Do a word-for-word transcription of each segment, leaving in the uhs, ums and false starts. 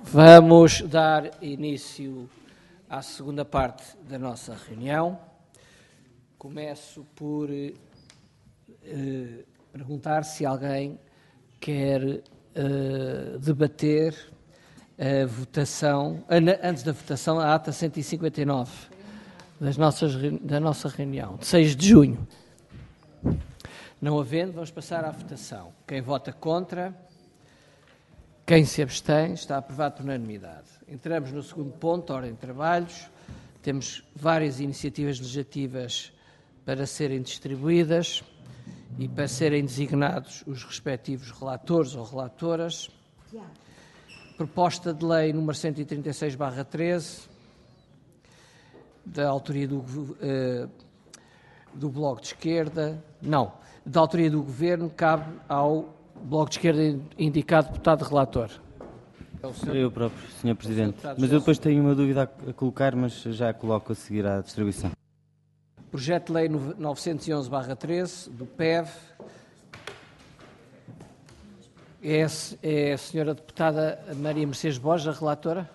Vamos dar início à segunda parte da nossa reunião. Começo por eh, perguntar se alguém quer eh, debater a votação, antes da votação, a ata cento e cinquenta e nove das nossas, da nossa reunião, de seis de junho. Não havendo, vamos passar à votação. Quem vota contra, quem se abstém, está aprovado por unanimidade. Entramos no segundo ponto, ordem de trabalhos. Temos várias iniciativas legislativas para serem distribuídas e para serem designados os respectivos relatores ou relatoras. Proposta de lei número cento e trinta e seis barra treze, da autoria do, uh, do Bloco de Esquerda, não, da autoria do Governo, cabe ao Bloco de Esquerda indicar deputado relator. É senhor, eu próprio, senhor Presidente. Mas eu depois tenho uma dúvida a colocar, mas já a coloco a seguir à distribuição. Projeto de lei novecentos e onze barra treze, do P E V. É, é a senhora deputada Maria Mercedes Borges, a relatora?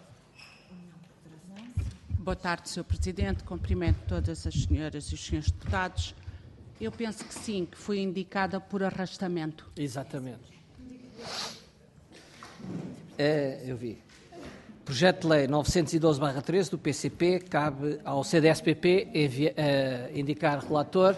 Boa tarde, senhor Presidente. Cumprimento todas as senhoras e os senhores deputados. Eu penso que sim, que foi indicada por arrastamento. Exatamente. É, eu vi. Projeto de lei novecentos e doze barra treze, do P C P, cabe ao C D S P P envia, uh, indicar relator.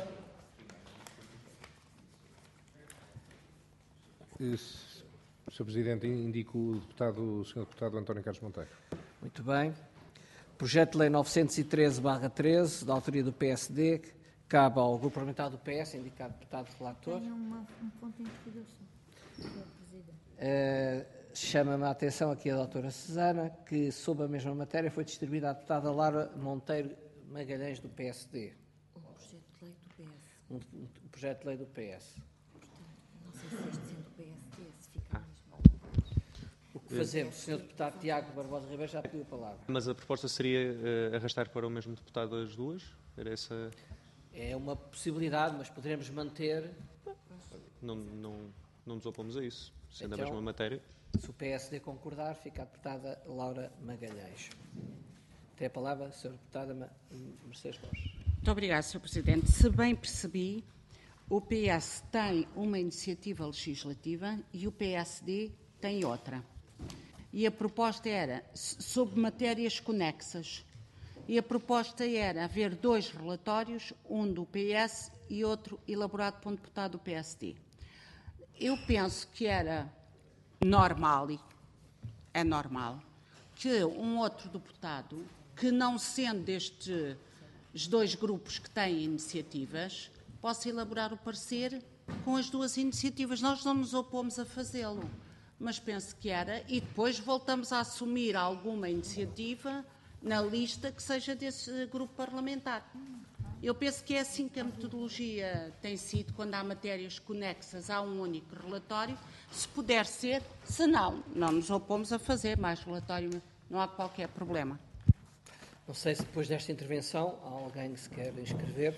senhor Presidente, indico o deputado, o senhor deputado António Carlos Monteiro. Muito bem. Projeto de lei novecentos e treze barra treze, da autoria do P S D, cabe ao grupo parlamentar do P S, indicar deputado relator. Tenho uma, um ponto de interrogação, senhor Presidente. Uh, Chama-me a atenção aqui a doutora Susana, que, sob a mesma matéria, foi distribuída à deputada Laura Monteiro Magalhães, do P S D. Um projeto de lei do P S. Um, um projeto de lei do P S. Portanto, não sei se este sendo do P S D, se fica mesmo. O que fazemos? O senhor deputado Tiago Barbosa Ribeiro já pediu a palavra. Mas a proposta seria uh, arrastar para o mesmo deputado as duas? Era essa... É uma possibilidade, mas poderemos manter... Não, não, não nos opomos a isso, sendo então, a mesma matéria. Se o P S D concordar, fica a deputada Laura Magalhães. Tem a palavra a senhora deputada Mercedes Borges. Muito obrigada, senhor Presidente. Se bem percebi, o P S tem uma iniciativa legislativa e o P S D tem outra. E a proposta era sobre matérias conexas. E a proposta era haver dois relatórios, um do P S e outro elaborado por um deputado do P S D. Eu penso que era normal, e é normal, que um outro deputado, que não sendo destes dois grupos que têm iniciativas, possa elaborar o parecer com as duas iniciativas. Nós não nos opomos a fazê-lo, mas penso que era, e depois voltamos a assumir alguma iniciativa na lista que seja desse grupo parlamentar. Eu penso que é assim que a metodologia tem sido, quando há matérias conexas a um único relatório, se puder ser, se não, não nos opomos a fazer mais relatório, não há qualquer problema. Não sei se depois desta intervenção há alguém que se quer inscrever.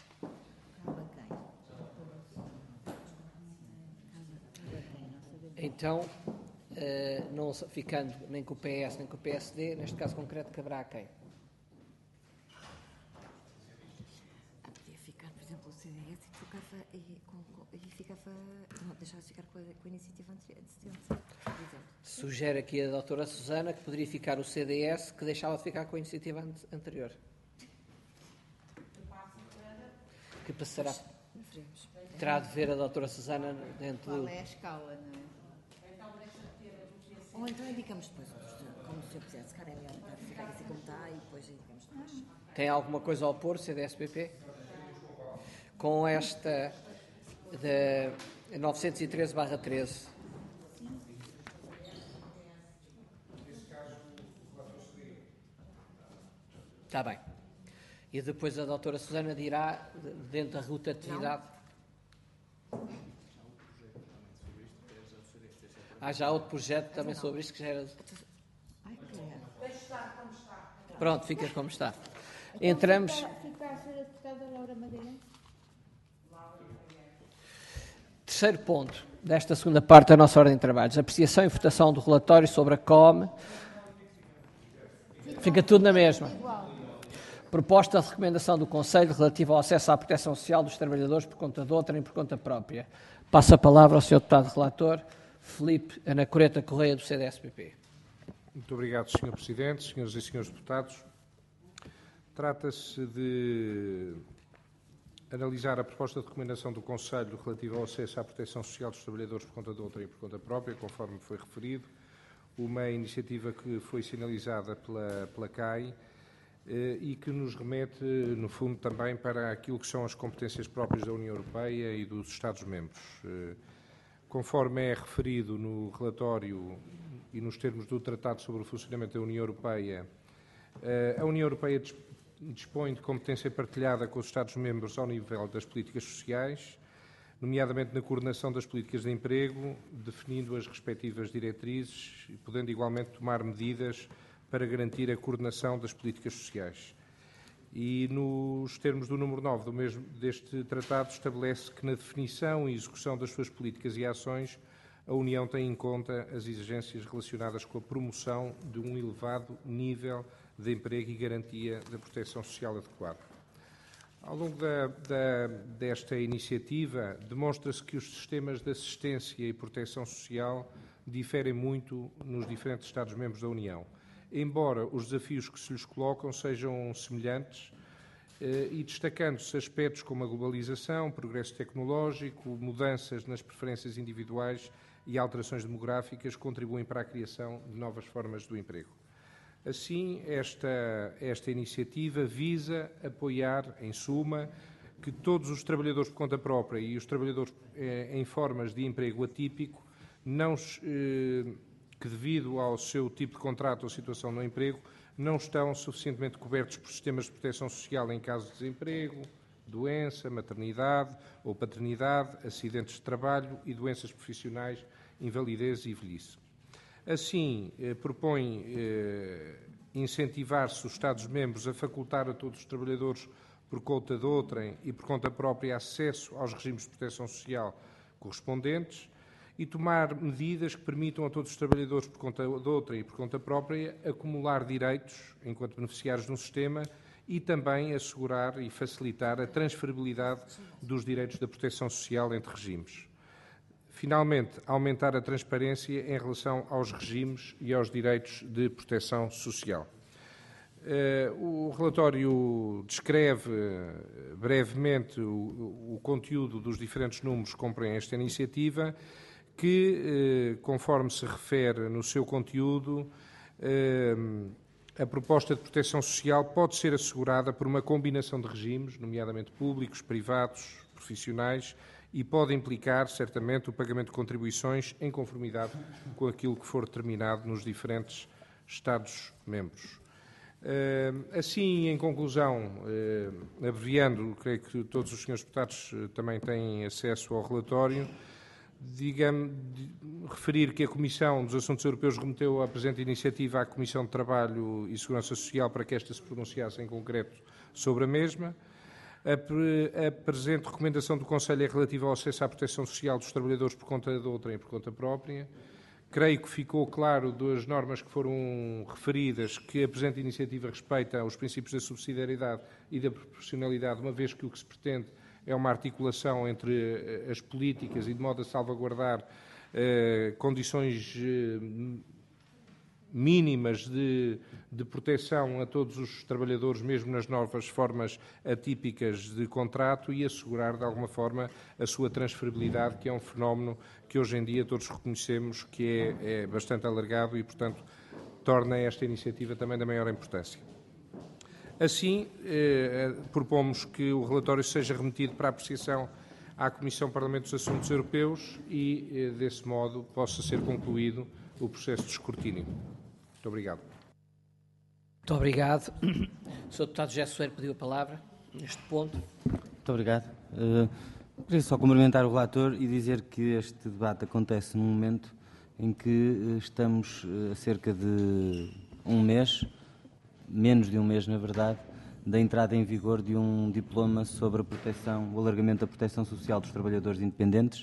Então, uh, não ficando nem com o P S nem com o P S D, neste caso concreto, caberá a quem? Podia ficar, por exemplo, o C D S e ficava, e, com, e ficava não, deixava de ficar com a, com a iniciativa antecedente, por exemplo. Sugere aqui a doutora Susana que poderia ficar o C D S, que deixava de ficar com a iniciativa anterior. Que passará. Terá de ver a doutora Susana dentro do... Qual é a escala, não é? Ou então indicamos depois outros, como o senhor quiser, se calhar é melhor ficar assim como está e depois indicamos depois. Tem alguma coisa a opor, C D S P P? Com esta de novecentos e treze barra treze. Está bem. E depois a doutora Susana dirá, dentro da rotatividade... Há já outro projeto também sobre isto que já era... Pronto, fica como está. Entramos... Fica a senhora deputada Laura Magalhães? Terceiro ponto desta segunda parte da nossa ordem de trabalhos. Apreciação e votação do relatório sobre a C O M. Fica tudo na mesma. Proposta de recomendação do Conselho relativa ao acesso à proteção social dos trabalhadores por conta de outrem e por conta própria. Passo a palavra ao senhor Deputado Relator, Filipe Anacoreta Correia, do C D S P P. Muito obrigado, senhor Presidente, senhoras e senhores deputados. Trata-se de analisar a proposta de recomendação do Conselho relativa ao acesso à proteção social dos trabalhadores por conta de outrem e por conta própria, conforme foi referido, uma iniciativa que foi sinalizada pela, pela C A I eh, e que nos remete, no fundo, também para aquilo que são as competências próprias da União Europeia e dos Estados-membros. Eh, conforme é referido no relatório e nos termos do Tratado sobre o Funcionamento da União Europeia, eh, a União Europeia dispõe de competência partilhada com os Estados-membros ao nível das políticas sociais, nomeadamente na coordenação das políticas de emprego, definindo as respectivas diretrizes e podendo igualmente tomar medidas para garantir a coordenação das políticas sociais. E nos termos do número nove do mesmo, deste tratado estabelece que na definição e execução das suas políticas e ações a União tem em conta as exigências relacionadas com a promoção de um elevado nível de emprego e garantia da proteção social adequada. Ao longo da, da, desta iniciativa, demonstra-se que os sistemas de assistência e proteção social diferem muito nos diferentes Estados-membros da União, embora os desafios que se lhes colocam sejam semelhantes eh, e destacando-se aspectos como a globalização, progresso tecnológico, mudanças nas preferências individuais e alterações demográficas contribuem para a criação de novas formas do emprego. Assim, esta, esta iniciativa visa apoiar, em suma, que todos os trabalhadores por conta própria e os trabalhadores eh, em formas de emprego atípico, não, eh, que devido ao seu tipo de contrato ou situação no emprego, não estão suficientemente cobertos por sistemas de proteção social em caso de desemprego, doença, maternidade ou paternidade, acidentes de trabalho e doenças profissionais, invalidez e velhice. Assim, eh, propõe eh, incentivar-se os Estados-membros a facultar a todos os trabalhadores por conta de outrem e por conta própria acesso aos regimes de proteção social correspondentes e tomar medidas que permitam a todos os trabalhadores por conta de outrem e por conta própria acumular direitos enquanto beneficiários no sistema e também assegurar e facilitar a transferibilidade dos direitos da proteção social entre regimes. Finalmente, aumentar a transparência em relação aos regimes e aos direitos de proteção social. O relatório descreve brevemente o, o conteúdo dos diferentes números que compõem esta iniciativa, que, conforme se refere no seu conteúdo, a proposta de proteção social pode ser assegurada por uma combinação de regimes, nomeadamente públicos, privados, profissionais, e pode implicar, certamente, o pagamento de contribuições em conformidade com aquilo que for determinado nos diferentes Estados-membros. Assim, em conclusão, abreviando, creio que todos os senhores deputados também têm acesso ao relatório, digamos, referir que a Comissão dos Assuntos Europeus remeteu a presente iniciativa à Comissão de Trabalho e Segurança Social para que esta se pronunciasse em concreto sobre a mesma. A presente recomendação do Conselho é relativa ao acesso à proteção social dos trabalhadores por conta de outrem e por conta própria. Creio que ficou claro das normas que foram referidas que a presente iniciativa respeita os princípios da subsidiariedade e da proporcionalidade, uma vez que o que se pretende é uma articulação entre as políticas e de modo a salvaguardar eh, condições eh, mínimas de, de proteção a todos os trabalhadores, mesmo nas novas formas atípicas de contrato, e assegurar, de alguma forma, a sua transferibilidade, que é um fenómeno que hoje em dia todos reconhecemos que é, é bastante alargado e, portanto, torna esta iniciativa também da maior importância. Assim, eh, propomos que o relatório seja remetido para apreciação à Comissão Parlamento dos Assuntos Europeus e, eh, desse modo, possa ser concluído o processo de escrutínio. Muito obrigado. Muito obrigado. O senhor Deputado José Soeiro pediu a palavra neste ponto. Muito obrigado. Uh, queria só cumprimentar o relator e dizer que este debate acontece num momento em que estamos a cerca de um mês, menos de um mês, na verdade, da entrada em vigor de um diploma sobre a proteção, o alargamento da proteção social dos trabalhadores independentes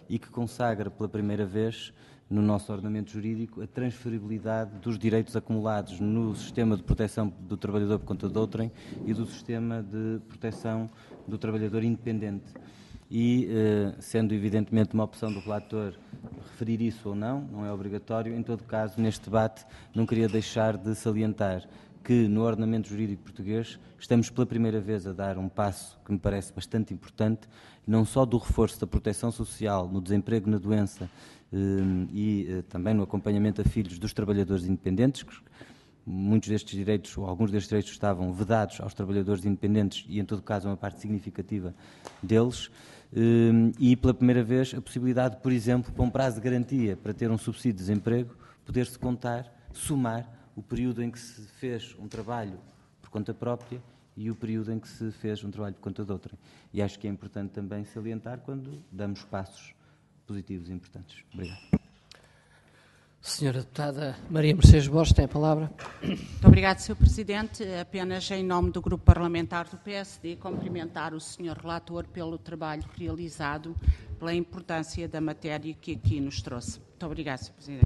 e que consagra pela primeira vez no nosso ordenamento jurídico a transferibilidade dos direitos acumulados no sistema de proteção do trabalhador por conta de outrem e do sistema de proteção do trabalhador independente. E, sendo evidentemente uma opção do relator referir isso ou não, não é obrigatório, em todo caso, neste debate, não queria deixar de salientar que no ordenamento jurídico português estamos pela primeira vez a dar um passo que me parece bastante importante, não só do reforço da proteção social no desemprego, na doença e também no acompanhamento a filhos dos trabalhadores independentes, que muitos destes direitos, ou alguns destes direitos estavam vedados aos trabalhadores independentes e, em todo caso, uma parte significativa deles, e pela primeira vez a possibilidade, por exemplo, para um prazo de garantia para ter um subsídio de desemprego, poder-se contar, somar o período em que se fez um trabalho por conta própria e o período em que se fez um trabalho por conta de outrem. E acho que é importante também salientar quando damos passos positivos e importantes. Obrigado. Senhora Deputada Maria Mercedes Borges, tem a palavra. Muito obrigado, senhor Presidente. Apenas em nome do Grupo Parlamentar do P S D, cumprimentar o senhor Relator pelo trabalho realizado, pela importância da matéria que aqui nos trouxe. Muito obrigado, senhor Presidente.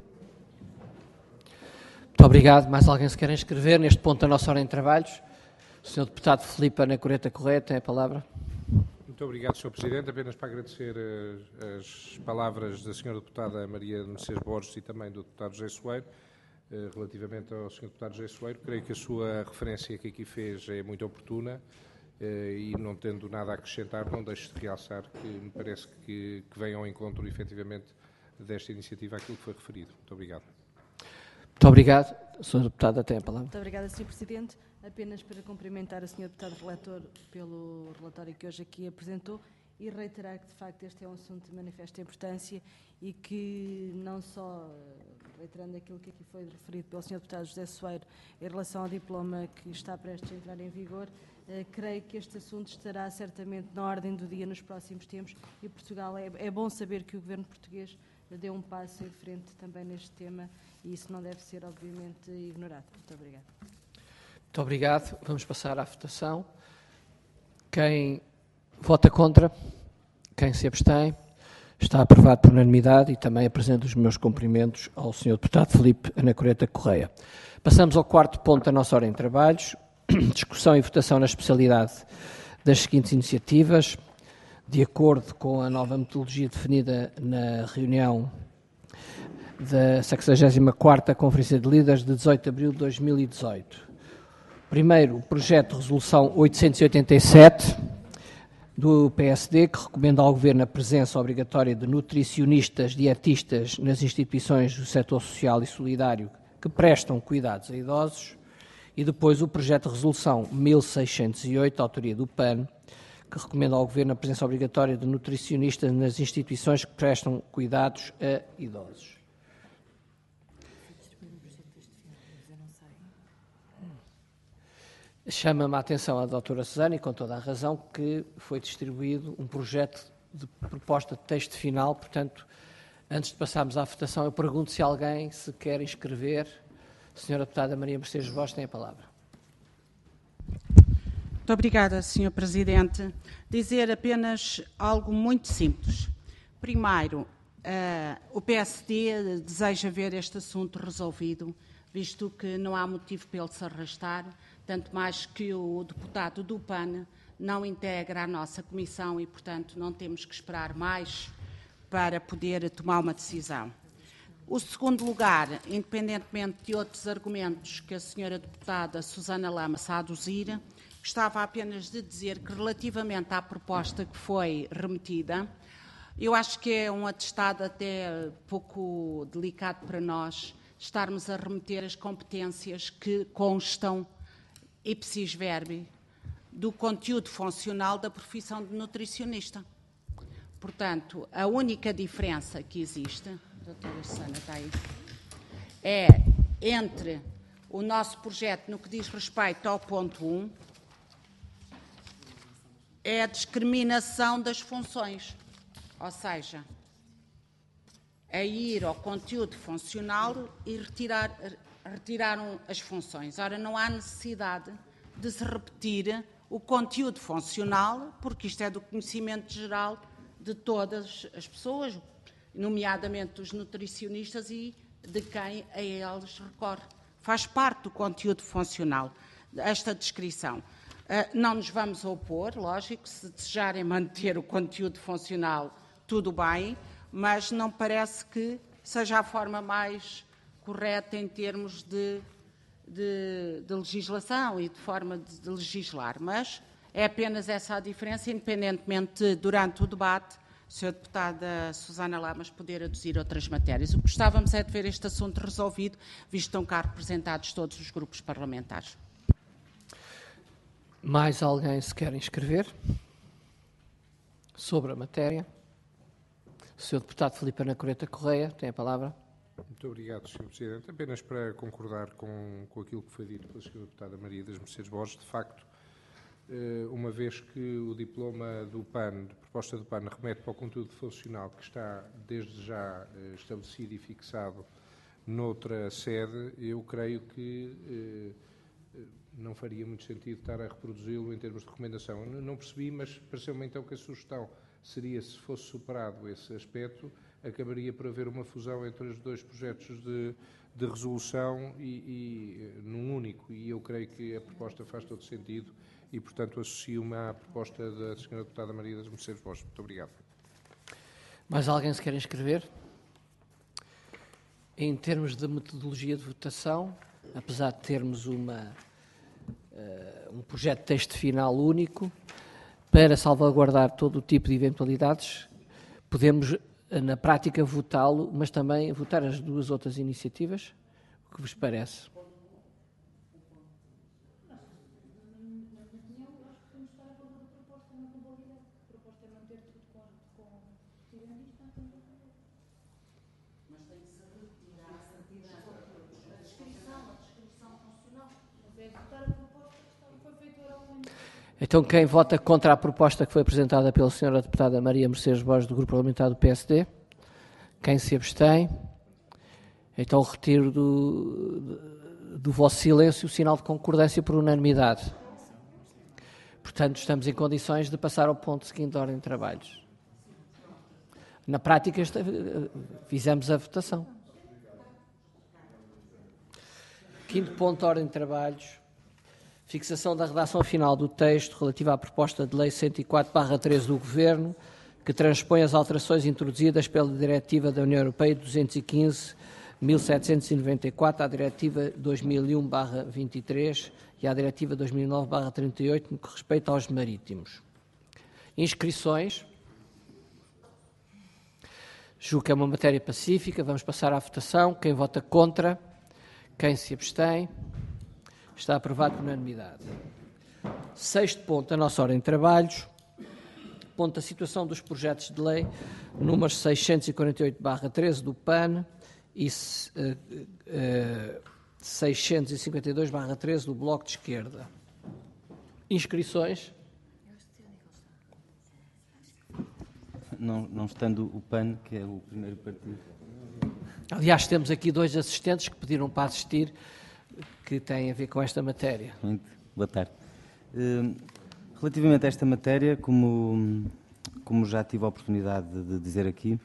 Muito obrigado. Mais alguém se quer inscrever neste ponto da nossa ordem de trabalhos? O senhor Deputado Filipe Anacoreta Correia tem a palavra. Muito obrigado, senhor Presidente. Apenas para agradecer as, as palavras da senhora Deputada Maria Mercedes Borges e também do Deputado José Soeiro, eh, relativamente ao senhor Deputado José Soeiro. Creio que a sua referência que aqui fez é muito oportuna eh, e, não tendo nada a acrescentar, não deixo de realçar que me parece que, que vem ao encontro, efetivamente, desta iniciativa aquilo que foi referido. Muito obrigado. Muito obrigado. A senhora Deputada tem a palavra. Muito obrigada, senhor Presidente. Apenas para cumprimentar o senhor Deputado Relator pelo relatório que hoje aqui apresentou e reiterar que, de facto, este é um assunto de manifesta importância e que, não só, reiterando aquilo que aqui foi referido pelo senhor Deputado José Soeiro em relação ao diploma que está prestes a entrar em vigor, eh, creio que este assunto estará certamente na ordem do dia nos próximos tempos e Portugal, é, é bom saber que o Governo português deu um passo em frente também neste tema e isso não deve ser, obviamente, ignorado. Muito obrigada. Muito obrigado. Vamos passar à votação. Quem vota contra? Quem se abstém? Está aprovado por unanimidade e também apresento os meus cumprimentos ao senhor Deputado Filipe Anacoreta Correia. Passamos ao quarto ponto da nossa ordem de trabalhos. Discussão e votação na especialidade das seguintes iniciativas. De acordo com a nova metodologia definida na reunião da sexagésima quarta Conferência de Líderes de dezoito de abril de dois mil e dezoito. Primeiro, o projeto de resolução oitocentos e oitenta e sete do P S D, que recomenda ao Governo a presença obrigatória de nutricionistas dietistas nas instituições do setor social e solidário que prestam cuidados a idosos. E depois o projeto de resolução mil seiscentos e oito, autoria do P A N, que recomenda ao Governo a presença obrigatória de nutricionistas nas instituições que prestam cuidados a idosos. Chama-me a atenção a doutora Susana, e com toda a razão, que foi distribuído um projeto de proposta de texto final. Portanto, antes de passarmos à votação, eu pergunto se alguém se quer inscrever. A senhora Deputada Maria Mercedes Borges tem a palavra. Muito obrigada, senhor Presidente. Dizer apenas algo muito simples. Primeiro, uh, o P S D deseja ver este assunto resolvido, visto que não há motivo para ele se arrastar, tanto mais que o deputado do P A N não integra a nossa comissão e, portanto, não temos que esperar mais para poder tomar uma decisão. O segundo lugar, independentemente de outros argumentos que a senhora deputada Susana Lama se aduzir, gostava apenas de dizer que, relativamente à proposta que foi remetida, eu acho que é um atestado até pouco delicado para nós estarmos a remeter as competências que constam ipsis verbi do conteúdo funcional da profissão de nutricionista. Portanto, a única diferença que existe, a doutora Susana está aí, é entre o nosso projeto no que diz respeito ao ponto um, é a discriminação das funções, ou seja, a ir ao conteúdo funcional e retirar, retiraram as funções. Ora, não há necessidade de se repetir o conteúdo funcional, porque isto é do conhecimento geral de todas as pessoas, nomeadamente os nutricionistas e de quem a eles recorre. Faz parte do conteúdo funcional, esta descrição. Não nos vamos opor, lógico, se desejarem manter o conteúdo funcional, tudo bem, mas não parece que seja a forma mais correta em termos de, de, de legislação e de forma de, de legislar. Mas é apenas essa a diferença, independentemente de, durante o debate, a senhora Deputada Susana Lamas poder aduzir outras matérias. O que gostávamos é de ver este assunto resolvido, visto que estão cá representados todos os grupos parlamentares. Mais alguém se quer inscrever sobre a matéria? O senhor Deputado Filipe Anacoreta Correia tem a palavra. Muito obrigado, senhor Presidente. Apenas para concordar com, com aquilo que foi dito pela senhora Deputada Maria das Mercedes Borges, de facto, uma vez que o diploma do P A N, de proposta do P A N, remete para o conteúdo funcional que está desde já estabelecido e fixado noutra sede, eu creio que não faria muito sentido estar a reproduzi-lo em termos de recomendação. Eu não percebi, mas pareceu-me então que a sugestão seria, se fosse superado esse aspecto, acabaria por haver uma fusão entre os dois projetos de, de resolução e, e num único. E eu creio que a proposta faz todo sentido e, portanto, associo-me à proposta da senhora Deputada Maria das Mercedes Borges. Muito obrigado. Mais alguém se quer inscrever? Em termos de metodologia de votação, apesar de termos uma... Uh, um projeto de texto final único, para salvaguardar todo o tipo de eventualidades, podemos, na prática, votá-lo, mas também votar as duas outras iniciativas? O que vos parece? Então, quem vota contra a proposta que foi apresentada pela senhora Deputada Maria Mercedes Borges, do Grupo Parlamentar do P S D? Quem se abstém? Então, retiro do, do vosso silêncio o sinal de concordância por unanimidade. Portanto, estamos em condições de passar ao ponto seguinte da ordem de trabalhos. Na prática, fizemos a votação. Quinto ponto da ordem de trabalhos. Fixação da redação final do texto relativa à proposta de lei cento e quatro barra treze do Governo, que transpõe as alterações introduzidas pela Diretiva da União Europeia duzentos e quinze mil setecentos e noventa e quatro, à Diretiva dois mil e um barra vinte e três e à Diretiva dois mil e nove barra trinta e oito, no que respeita aos marítimos. Inscrições. Julgo que é uma matéria pacífica. Vamos passar à votação. Quem vota contra? Quem se abstém? Está aprovado por unanimidade. Sexto ponto da nossa ordem de trabalhos. Ponto da situação dos projetos de lei números seiscentos e quarenta e oito barra treze do P A N e uh, uh, seiscentos e cinquenta e dois barra treze do Bloco de Esquerda. Inscrições. Não, não estando o P A N, que é o primeiro partido. Aliás, temos aqui dois assistentes que pediram para assistir, que têm a ver com esta matéria. Muito boa tarde. Relativamente a esta matéria, como, como já tive a oportunidade de dizer aqui,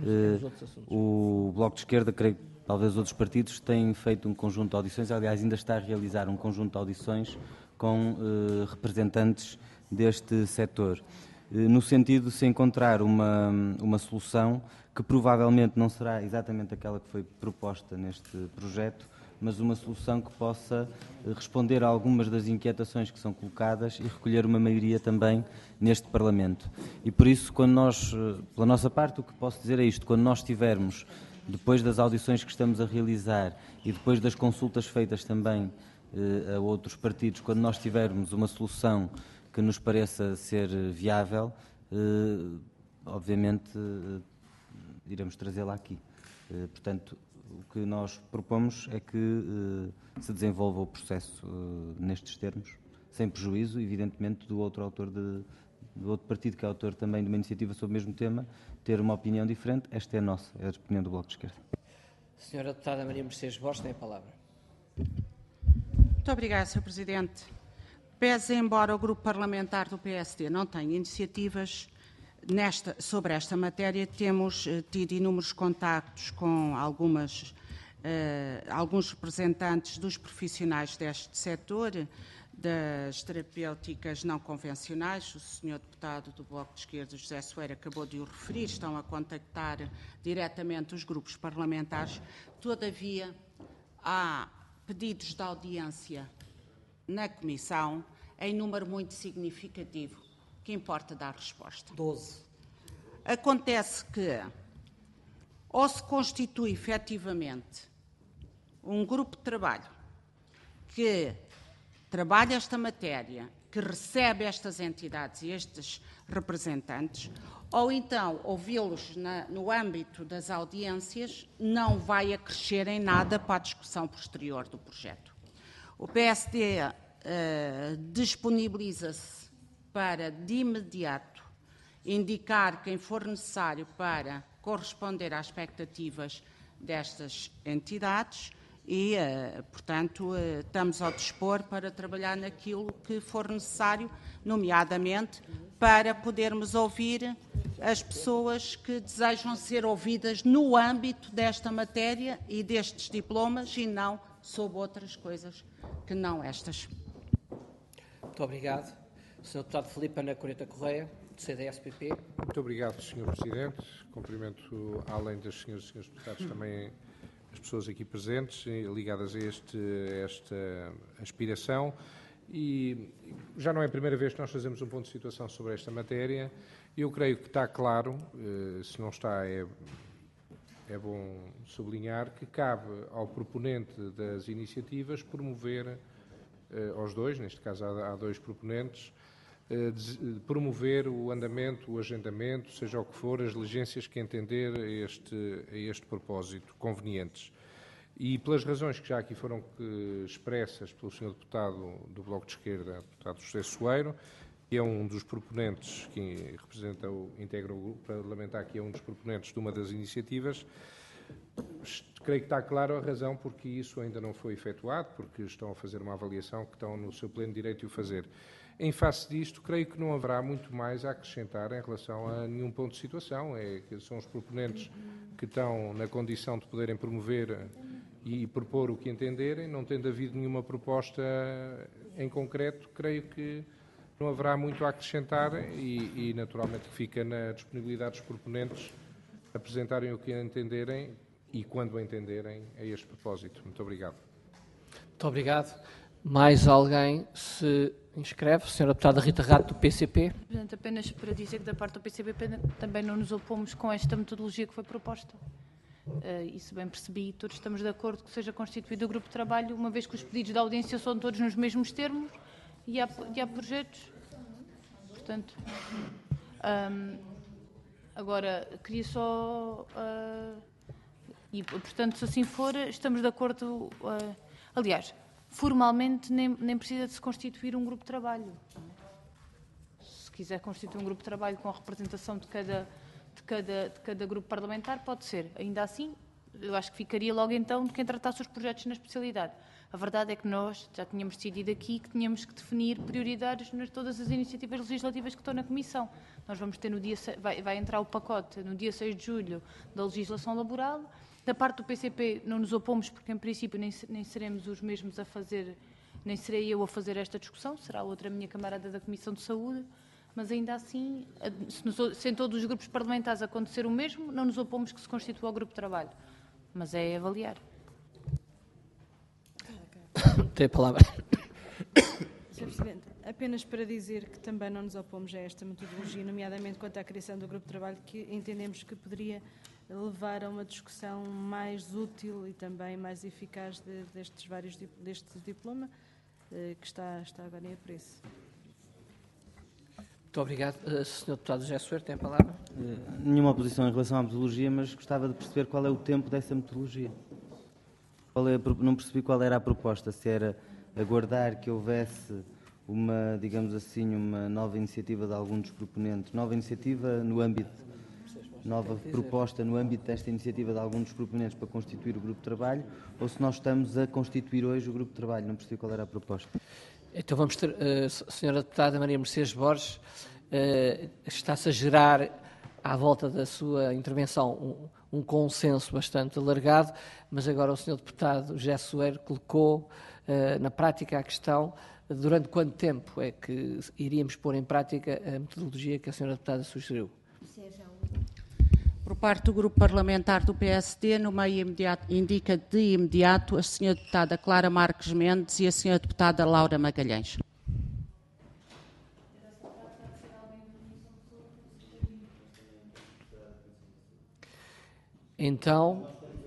o Bloco de Esquerda, creio que talvez outros partidos, têm feito um conjunto de audições, aliás, ainda está a realizar um conjunto de audições com representantes deste setor, no sentido de se encontrar uma, uma solução que provavelmente não será exatamente aquela que foi proposta neste projeto, mas uma solução que possa responder a algumas das inquietações que são colocadas e recolher uma maioria também neste Parlamento. E por isso, quando nós, pela nossa parte, o que posso dizer é isto: quando nós tivermos, depois das audições que estamos a realizar e depois das consultas feitas também eh, a outros partidos, quando nós tivermos uma solução que nos pareça ser viável, eh, obviamente eh, iremos trazê-la aqui. Eh, portanto, o que nós propomos é que uh, se desenvolva o processo uh, nestes termos, sem prejuízo, evidentemente, do outro autor, de, do outro partido, que é autor também de uma iniciativa sobre o mesmo tema, ter uma opinião diferente. Esta é a nossa, é a opinião do Bloco de Esquerda. Senhora Deputada Maria Mercedes Borges tem a palavra. Muito obrigada, senhor Presidente. Pese embora o Grupo Parlamentar do P S D não tenha iniciativas nesta, sobre esta matéria, temos uh, tido inúmeros contactos com algumas, uh, alguns representantes dos profissionais deste setor, das terapêuticas não convencionais. O senhor deputado do Bloco de Esquerda, José Soeiro, acabou de o referir, estão a contactar diretamente os grupos parlamentares. Todavia, há pedidos de audiência na Comissão em número muito significativo, que importa dar resposta. doze. Acontece que ou se constitui efetivamente um grupo de trabalho que trabalha esta matéria, que recebe estas entidades e estes representantes, ou então ouvi-los no âmbito das audiências não vai acrescer em nada para a discussão posterior do projeto. O P S D uh, disponibiliza-se para, de imediato, indicar quem for necessário para corresponder às expectativas destas entidades e, uh, portanto, uh, estamos ao dispor para trabalhar naquilo que for necessário, nomeadamente para podermos ouvir as pessoas que desejam ser ouvidas no âmbito desta matéria e destes diplomas e não sobre outras coisas que não estas. Muito obrigado. senhor Deputado Filipe Ana Coreta Correia, do C D S P P. Muito obrigado, senhor Presidente. Cumprimento, além das senhoras e senhores deputados, também as pessoas aqui presentes, ligadas a, este, a esta aspiração. E já não é a primeira vez que nós fazemos um ponto de situação sobre esta matéria. Eu creio que está claro, se não está, é, é bom sublinhar, que cabe ao proponente das iniciativas promover, aos dois, neste caso há, há dois proponentes, promover o andamento, o agendamento, seja o que for, as diligências que entender a este, a este propósito convenientes. E pelas razões que já aqui foram expressas pelo senhor Deputado do Bloco de Esquerda, Deputado José Soeiro, que é um dos proponentes, que representa o, integra o grupo parlamentar, que é um dos proponentes de uma das iniciativas, creio que está claro a razão porque isso ainda não foi efetuado, porque estão a fazer uma avaliação que estão no seu pleno direito de o fazer. Em face disto, creio que não haverá muito mais a acrescentar em relação a nenhum ponto de situação. É que são os proponentes que estão na condição de poderem promover e propor o que entenderem, não tendo havido nenhuma proposta em concreto, creio que não haverá muito a acrescentar e, e naturalmente, fica na disponibilidade dos proponentes apresentarem o que entenderem e quando o entenderem a este propósito. Muito obrigado. Muito obrigado. Mais alguém se inscreve? senhora Deputada Rita Rato, do P C P. Presidente, apenas para dizer que da parte do P C P também não nos opomos com esta metodologia que foi proposta. Uh, isso bem percebi, todos estamos de acordo que seja constituído o grupo de trabalho, uma vez que os pedidos de audiência são todos nos mesmos termos e há, e há projetos. Portanto, um, agora, queria só... Uh, e, portanto, se assim for, estamos de acordo... Uh, aliás, formalmente nem, nem precisa de se constituir um grupo de trabalho. Se quiser constituir um grupo de trabalho com a representação de cada... De cada, de cada grupo parlamentar, pode ser. Ainda assim, eu acho que ficaria logo então de quem tratasse os projetos na especialidade. A verdade é que nós já tínhamos decidido aqui que tínhamos que definir prioridades nas todas as iniciativas legislativas que estão na Comissão. Nós vamos ter no dia, vai, vai entrar o pacote no dia seis de julho da legislação laboral. Da parte do P C P não nos opomos porque em princípio nem, nem seremos os mesmos a fazer, nem serei eu a fazer esta discussão, será outra minha camarada da Comissão de Saúde. Mas ainda assim, se, nos, se em todos os grupos parlamentares acontecer o mesmo, não nos opomos que se constitua o grupo de trabalho. Mas é avaliar. Tem a palavra. senhor Presidente, apenas para dizer que também não nos opomos a esta metodologia, nomeadamente quanto à criação do grupo de trabalho, que entendemos que poderia levar a uma discussão mais útil e também mais eficaz de, destes vários deste diploma, que está, está agora em apreço. Muito obrigado. Uh, senhor Deputado José Soeiro, tem a palavra. Uh, nenhuma oposição em relação à metodologia, mas gostava de perceber qual é o tempo dessa metodologia. Qual é a, não percebi qual era a proposta, se era aguardar que houvesse uma, digamos assim, uma nova iniciativa de algum dos proponentes, nova iniciativa no âmbito, nova proposta no âmbito desta iniciativa de algum dos proponentes para constituir o grupo de trabalho, ou se nós estamos a constituir hoje o grupo de trabalho. Não percebi qual era a proposta. Então vamos ter, uh, senhora Deputada Maria Mercedes Borges, uh, está-se a gerar à volta da sua intervenção um, um consenso bastante alargado, mas agora o senhor Deputado José Soeiro colocou uh, na prática a questão: durante quanto tempo é que iríamos pôr em prática a metodologia que a senhora Deputada sugeriu? Por parte do Grupo Parlamentar do P S D, no meio imediato, indica de imediato a senhora Deputada Clara Marques Mendes e a senhora Deputada Laura Magalhães. Então,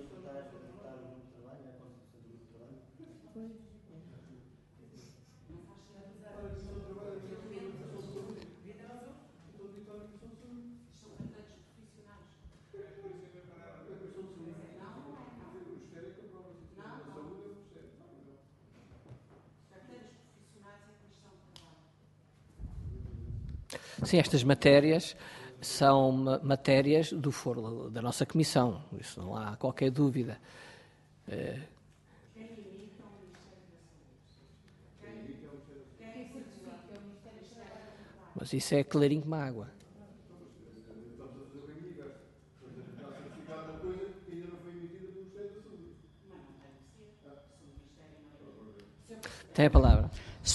sim, estas matérias são matérias do foro da nossa Comissão, isso não há qualquer dúvida. É... Mas isso é clarinho como a água. Tem a palavra.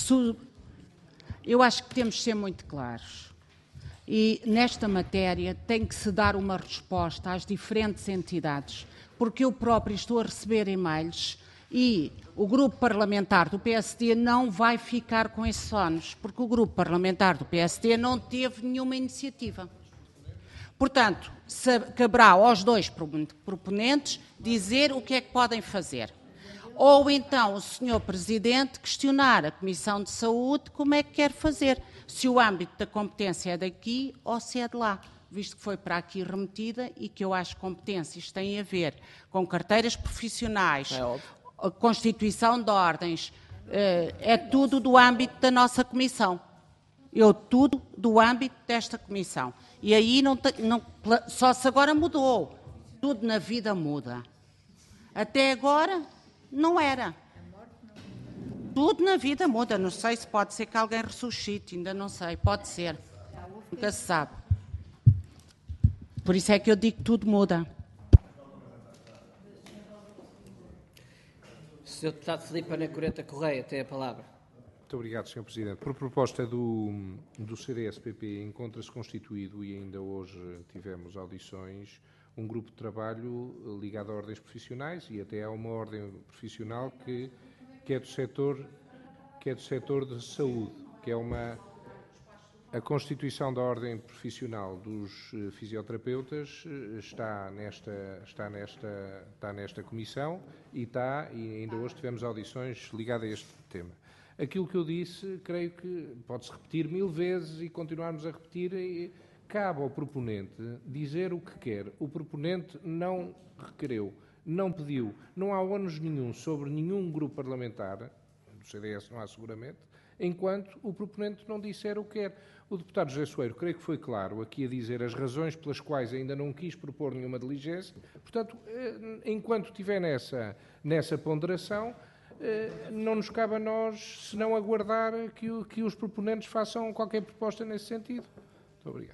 Eu acho que temos de ser muito claros. E nesta matéria tem que se dar uma resposta às diferentes entidades, porque eu próprio estou a receber e-mails e o grupo parlamentar do P S D não vai ficar com esses ónus, porque o grupo parlamentar do P S D não teve nenhuma iniciativa. Portanto, caberá aos dois proponentes dizer o que é que podem fazer. Ou então o senhor Presidente questionar a Comissão de Saúde como é que quer fazer, se o âmbito da competência é daqui ou se é de lá, visto que foi para aqui remetida e que eu acho que competências têm a ver com carteiras profissionais, é constituição de ordens, é tudo do âmbito da nossa Comissão. Eu tudo do âmbito desta Comissão. E aí não, não, só se agora mudou. Tudo na vida muda. Até agora não era. Tudo na vida muda. Não sei se pode ser que alguém ressuscite, ainda não sei. Pode ser. Nunca se sabe. Por isso é que eu digo que tudo muda. senhor Deputado Filipe Anacoreta Correia tem a palavra. Muito obrigado, senhor Presidente. Por proposta do, do C D S P P, encontra-se constituído, e ainda hoje tivemos audições, um grupo de trabalho ligado a ordens profissionais, e até há uma ordem profissional que, que, é, do setor, que é do setor de saúde, que é uma... A constituição da ordem profissional dos fisioterapeutas está nesta, está nesta, está nesta comissão e está, e ainda hoje tivemos audições ligadas a este tema. Aquilo que eu disse, creio que pode-se repetir mil vezes e continuarmos a repetir, e cabe ao proponente dizer o que quer. O proponente não requereu, não pediu, não há ônus nenhum sobre nenhum grupo parlamentar, do C D S não há seguramente, enquanto o proponente não disser o que quer. O deputado José Soeiro, creio que foi claro aqui a dizer as razões pelas quais ainda não quis propor nenhuma diligência. Portanto, enquanto estiver nessa, nessa ponderação, não nos cabe a nós senão aguardar que, o, que os proponentes façam qualquer proposta nesse sentido. Muito obrigado.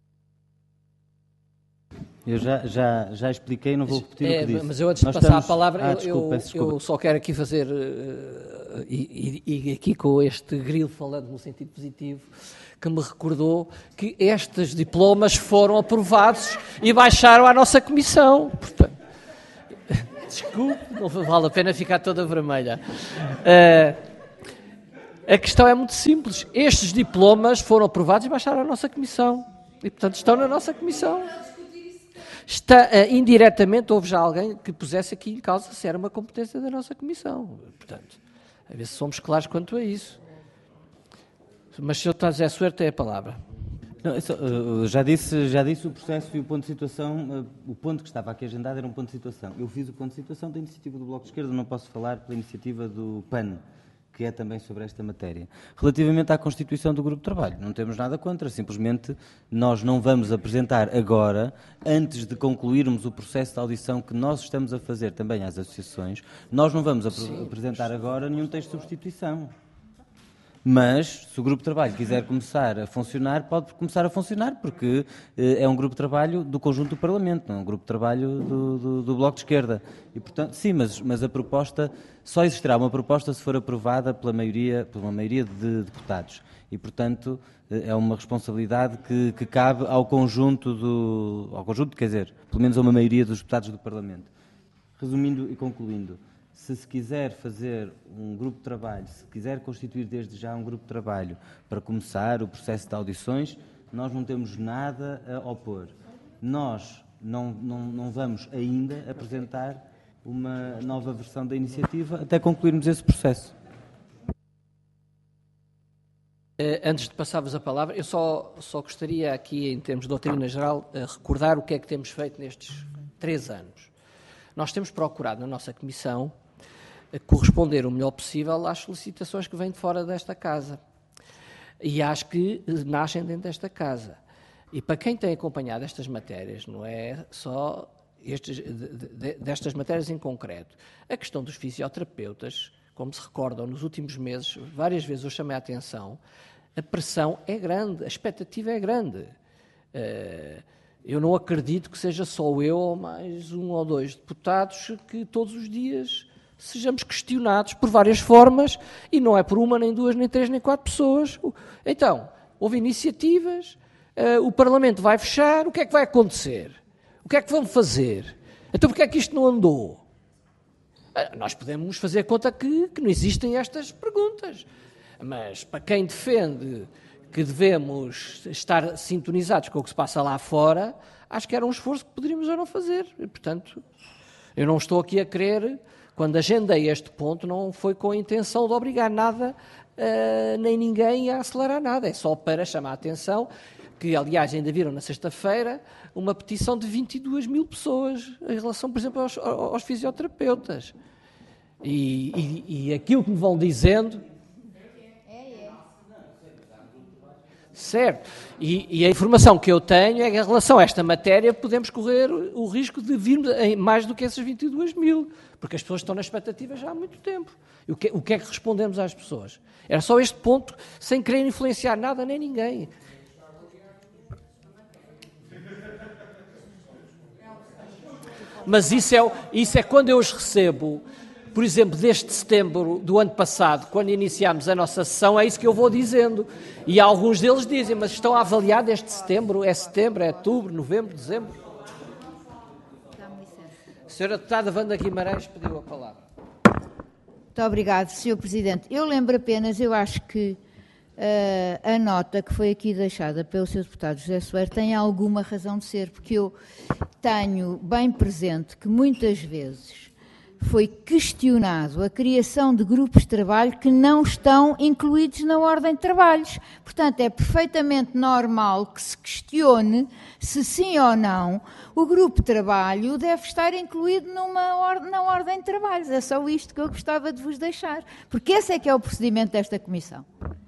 Eu já, já, já expliquei, não vou repetir é, o que disse. Mas eu, antes de Nós passar estamos... a palavra, ah, eu, desculpa, eu, desculpa. eu só quero aqui fazer, uh, e, e, e aqui com este grilo falando no sentido positivo, que me recordou que estes diplomas foram aprovados e baixaram à nossa comissão. Portanto, desculpe, não vale a pena ficar toda vermelha. Uh, a questão é muito simples. Estes diplomas foram aprovados e baixaram à nossa comissão. E, portanto, estão na nossa comissão. Está, uh, indiretamente, houve já alguém que pusesse aqui em causa se era uma competência da nossa comissão. Portanto, a ver se somos claros quanto a isso. Mas o senhor José Soeiro tem a palavra. Não, só, uh, já, disse, já disse o processo e o ponto de situação. Uh, o ponto que estava aqui agendado era um ponto de situação. Eu fiz o ponto de situação da iniciativa do Bloco de Esquerda, não posso falar pela iniciativa do P A N, que é também sobre esta matéria. Relativamente à constituição do grupo de trabalho, não temos nada contra, simplesmente nós não vamos apresentar agora, antes de concluirmos o processo de audição que nós estamos a fazer também às associações, nós não vamos ap- apresentar agora nenhum texto de substituição. Mas, se o grupo de trabalho quiser começar a funcionar, pode começar a funcionar, porque eh, é um grupo de trabalho do conjunto do Parlamento, não é um grupo de trabalho do, do, do Bloco de Esquerda. E, portanto, sim, mas, mas a proposta, só existirá uma proposta se for aprovada pela maioria, por uma maioria de deputados. E, portanto, é uma responsabilidade que, que cabe ao conjunto, do, ao conjunto, quer dizer, pelo menos a uma maioria dos deputados do Parlamento. Resumindo e concluindo, se se quiser fazer um grupo de trabalho, se quiser constituir desde já um grupo de trabalho para começar o processo de audições, nós não temos nada a opor. Nós não, não, não vamos ainda apresentar uma nova versão da iniciativa até concluirmos esse processo. Antes de passar-vos a palavra, eu só, só gostaria aqui, em termos de doutrina geral, recordar o que é que temos feito nestes três anos. Nós temos procurado na nossa Comissão corresponder o melhor possível às solicitações que vêm de fora desta Casa e às que nascem dentro desta Casa. E para quem tem acompanhado estas matérias, não é só estes, destas matérias em concreto, a questão dos fisioterapeutas, como se recordam, nos últimos meses, várias vezes eu chamei a atenção, a pressão é grande, a expectativa é grande. Eu não acredito que seja só eu ou mais um ou dois deputados que todos os dias sejamos questionados por várias formas, e não é por uma, nem duas, nem três, nem quatro pessoas. Então, houve iniciativas, o Parlamento vai fechar, o que é que vai acontecer? O que é que vão fazer? Então, porquê é que isto não andou? Nós podemos fazer conta que, que não existem estas perguntas, mas para quem defende que devemos estar sintonizados com o que se passa lá fora, acho que era um esforço que poderíamos ou não fazer. E, portanto, eu não estou aqui a querer, quando agendei este ponto, não foi com a intenção de obrigar nada, uh, nem ninguém a acelerar nada, é só para chamar a atenção, que aliás ainda viram na sexta-feira, uma petição de vinte e duas mil pessoas em relação, por exemplo, aos, aos fisioterapeutas. E, e, e aquilo que me vão dizendo... Certo. E, e a informação que eu tenho é que em relação a esta matéria podemos correr o risco de virmos em mais do que essas vinte e duas mil, porque as pessoas estão na expectativa já há muito tempo. E o que, o que é que respondemos às pessoas? Era só este ponto, sem querer influenciar nada nem ninguém. Mas isso é, isso é quando eu os recebo, por exemplo, desde setembro do ano passado, quando iniciámos a nossa sessão, é isso que eu vou dizendo. E alguns deles dizem, mas estão a avaliar desde setembro, é setembro, é outubro, novembro, dezembro. A senhora deputada Wanda Guimarães pediu a palavra. Muito obrigado, senhor Presidente. Eu lembro apenas, eu acho que uh, a nota que foi aqui deixada pelo senhor deputado José Soeiro tem alguma razão de ser, porque eu tenho bem presente que muitas vezes foi questionado a criação de grupos de trabalho que não estão incluídos na ordem de trabalhos. Portanto, é perfeitamente normal que se questione se sim ou não o grupo de trabalho deve estar incluído numa or- na ordem de trabalhos. É só isto que eu gostava de vos deixar, porque esse é que é o procedimento desta Comissão.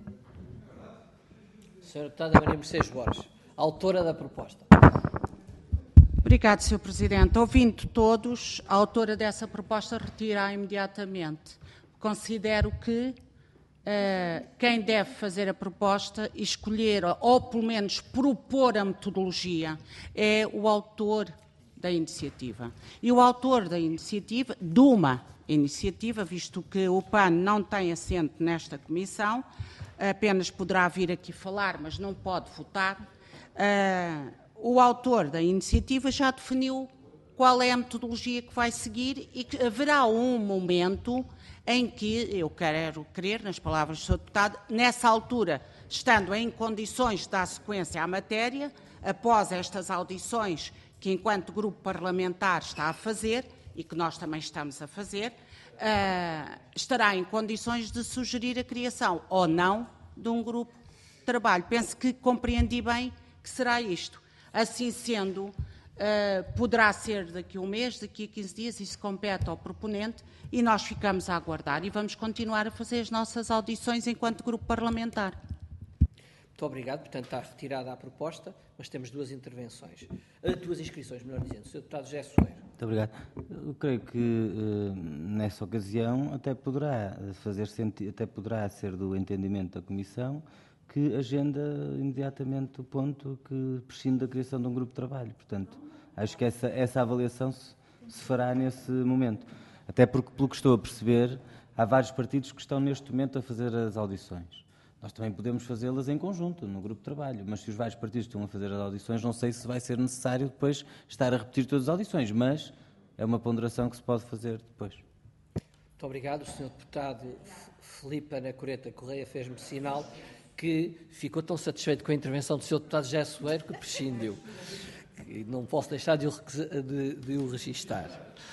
Senhora deputada Maria Mercedes Borges, autora da proposta. Obrigado, senhor Presidente. Ouvindo todos, a autora dessa proposta retira imediatamente. Considero que uh, quem deve fazer a proposta e escolher, ou pelo menos propor a metodologia, é o autor da iniciativa. E o autor da iniciativa, de uma iniciativa, visto que o P A N não tem assento nesta comissão, apenas poderá vir aqui falar, mas não pode votar, uh, o autor da iniciativa já definiu qual é a metodologia que vai seguir e que haverá um momento em que, eu quero crer, nas palavras do senhor deputado, nessa altura, estando em condições de dar sequência à matéria, após estas audições que, enquanto grupo parlamentar, está a fazer, e que nós também estamos a fazer, uh, estará em condições de sugerir a criação ou não de um grupo de trabalho. Penso que compreendi bem que será isto. Assim sendo, uh, poderá ser daqui a um mês, daqui a quinze dias, isso compete ao proponente e nós ficamos a aguardar e vamos continuar a fazer as nossas audições enquanto grupo parlamentar. Muito obrigado. Portanto, está retirada a proposta, mas temos duas intervenções, uh, duas inscrições, melhor dizendo. senhor deputado José Soeiro. Muito obrigado. Eu creio que uh, nessa ocasião até poderá fazer sentido, até poderá ser do entendimento da Comissão que agenda imediatamente o ponto que prescinde da criação de um grupo de trabalho. Portanto, acho que essa, essa avaliação se, se fará nesse momento. Até porque, pelo que estou a perceber, há vários partidos que estão neste momento a fazer as audições. Nós também podemos fazê-las em conjunto, no grupo de trabalho, mas se os vários partidos estão a fazer as audições, não sei se vai ser necessário depois estar a repetir todas as audições, mas é uma ponderação que se pode fazer depois. Muito obrigado. O senhor Deputado Filipe Ana Coreta Correia fez-me sinal que ficou tão satisfeito com a intervenção do senhor Deputado José Soeiro que prescindiu. E não posso deixar de o, de, de o registar.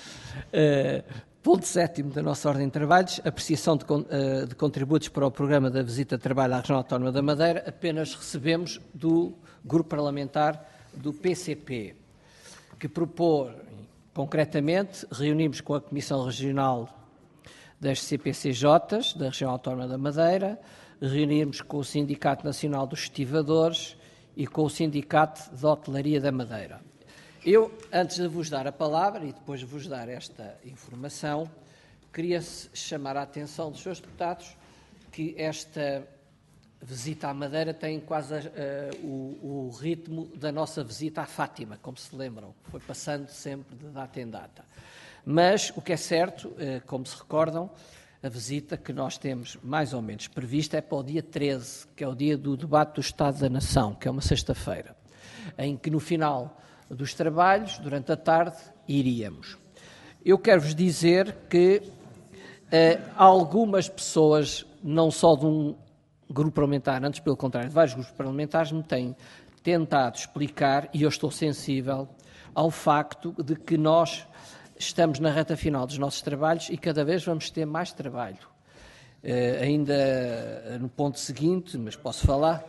Uh, ponto sétimo da nossa ordem de trabalhos, apreciação de, uh, de contributos para o programa da visita de trabalho à Região Autónoma da Madeira, apenas recebemos do grupo parlamentar do P C P, que propôs, concretamente, reunimos com a Comissão Regional das C P C Js da Região Autónoma da Madeira, reunimos com o Sindicato Nacional dos Estivadores e com o Sindicato de Hotelaria da Madeira. Eu, antes de vos dar a palavra e depois de vos dar esta informação, queria chamar a atenção dos senhores deputados que esta visita à Madeira tem quase uh, o, o ritmo da nossa visita à Fátima, como se lembram, foi passando sempre de data em data. Mas o que é certo, uh, como se recordam, a visita que nós temos mais ou menos prevista é para o dia treze, que é o dia do debate do Estado da Nação, que é uma sexta-feira, em que no final dos trabalhos, durante a tarde, iríamos. Eu quero-vos dizer que uh, algumas pessoas, não só de um grupo parlamentar, antes pelo contrário, de vários grupos parlamentares, me têm tentado explicar, e eu estou sensível, ao facto de que nós estamos na reta final dos nossos trabalhos e cada vez vamos ter mais trabalho. Uh, ainda no ponto seguinte, mas posso falar,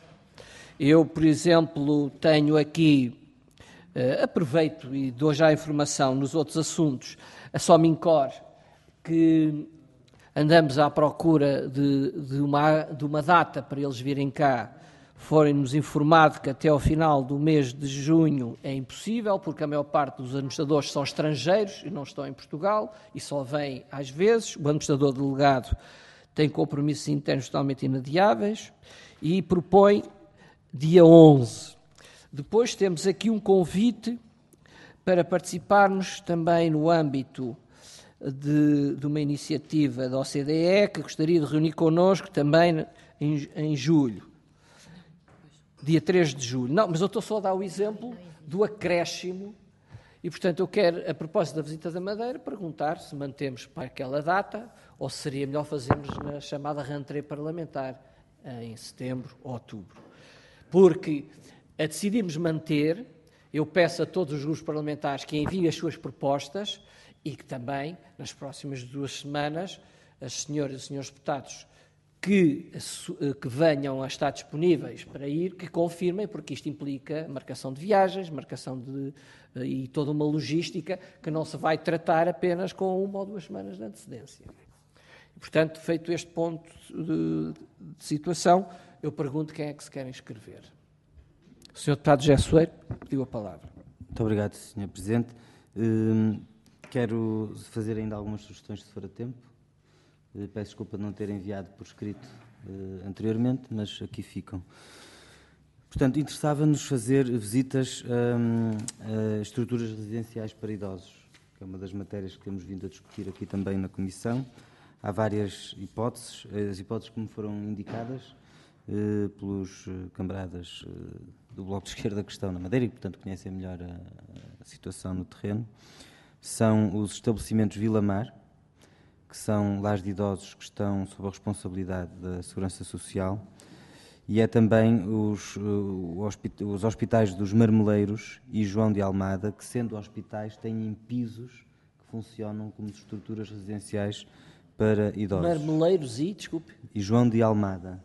eu, por exemplo, tenho aqui Uh, aproveito e dou já a informação nos outros assuntos, a Somincor, que andamos à procura de, de, uma, de uma data para eles virem cá, foram-nos informado que até ao final do mês de junho é impossível, porque a maior parte dos administradores são estrangeiros e não estão em Portugal e só vêm às vezes. O administrador delegado tem compromissos internos totalmente inadiáveis e propõe dia onze. Depois temos aqui um convite para participarmos também no âmbito de, de uma iniciativa da O C D E, que gostaria de reunir connosco também em, em julho, dia três de julho. Não, mas eu estou só a dar o exemplo do acréscimo e, portanto, eu quero, a propósito da visita da Madeira, perguntar se mantemos para aquela data ou se seria melhor fazermos na chamada rentrée parlamentar em setembro ou outubro. Porque a decidirmos manter, eu peço a todos os grupos parlamentares que enviem as suas propostas e que também, nas próximas duas semanas, as senhoras e os senhores deputados que, que venham a estar disponíveis para ir, que confirmem, porque isto implica marcação de viagens, marcação de... e toda uma logística que não se vai tratar apenas com uma ou duas semanas de antecedência. E, portanto, feito este ponto de, de situação, eu pergunto quem é que se quer inscrever. O senhor Deputado José Soeiro pediu a palavra. Muito obrigado, senhor Presidente. Uh, quero fazer ainda algumas sugestões, se for a tempo. Uh, peço desculpa de não ter enviado por escrito uh, anteriormente, mas aqui ficam. Portanto, interessava-nos fazer visitas um, a estruturas residenciais para idosos, que é uma das matérias que temos vindo a discutir aqui também na Comissão. Há várias hipóteses, as hipóteses que me foram indicadas uh, pelos uh, camaradas uh, do Bloco de Esquerda que estão na Madeira e, portanto, conhecem melhor a, a situação no terreno, são os estabelecimentos Vila Mar, que são lares de idosos que estão sob a responsabilidade da Segurança Social, e é também os, os hospitais dos Marmeleiros e João de Almada, que, sendo hospitais, têm pisos que funcionam como estruturas residenciais para idosos. Marmeleiros e, desculpe? E João de Almada.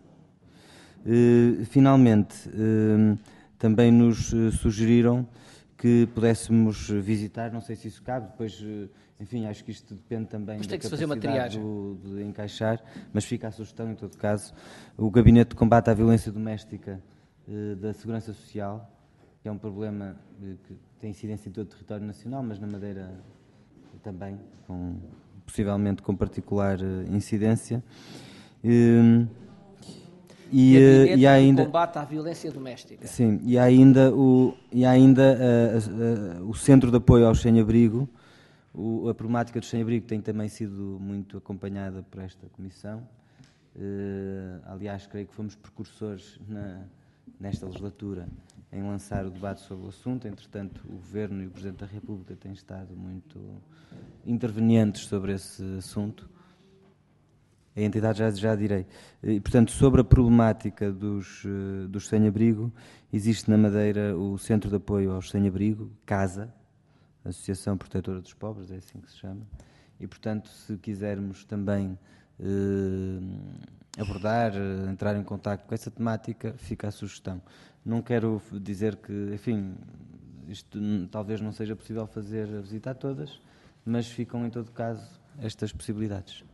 Uh, finalmente, uh, também nos uh, sugeriram que pudéssemos visitar, não sei se isso cabe, depois, uh, enfim, acho que isto depende também mas da tem que se fazer capacidade do, de encaixar, mas fica a sugestão, em todo caso, o Gabinete de Combate à Violência Doméstica uh, da Segurança Social, que é um problema que tem incidência em todo o território nacional, mas na Madeira também, com, possivelmente com particular incidência. E, e, e, e há ainda combate à violência doméstica. Sim, e há ainda o, e há ainda uh, uh, uh, o Centro de Apoio ao Sem-Abrigo. O, a problemática do sem-abrigo tem também sido muito acompanhada por esta Comissão. Uh, aliás, creio que fomos precursores na, nesta legislatura em lançar o debate sobre o assunto. Entretanto, o Governo e o Presidente da República têm estado muito intervenientes sobre esse assunto. A entidade já, já direi. E, portanto, sobre a problemática dos, uh, dos sem-abrigo, existe na Madeira o Centro de Apoio aos Sem-Abrigo, CASA, Associação Protetora dos Pobres, é assim que se chama. E, portanto, se quisermos também uh, abordar, uh, entrar em contacto com essa temática, fica a sugestão. Não quero dizer que, enfim, isto talvez não seja possível fazer a visita a todas, mas ficam, em todo caso, estas possibilidades.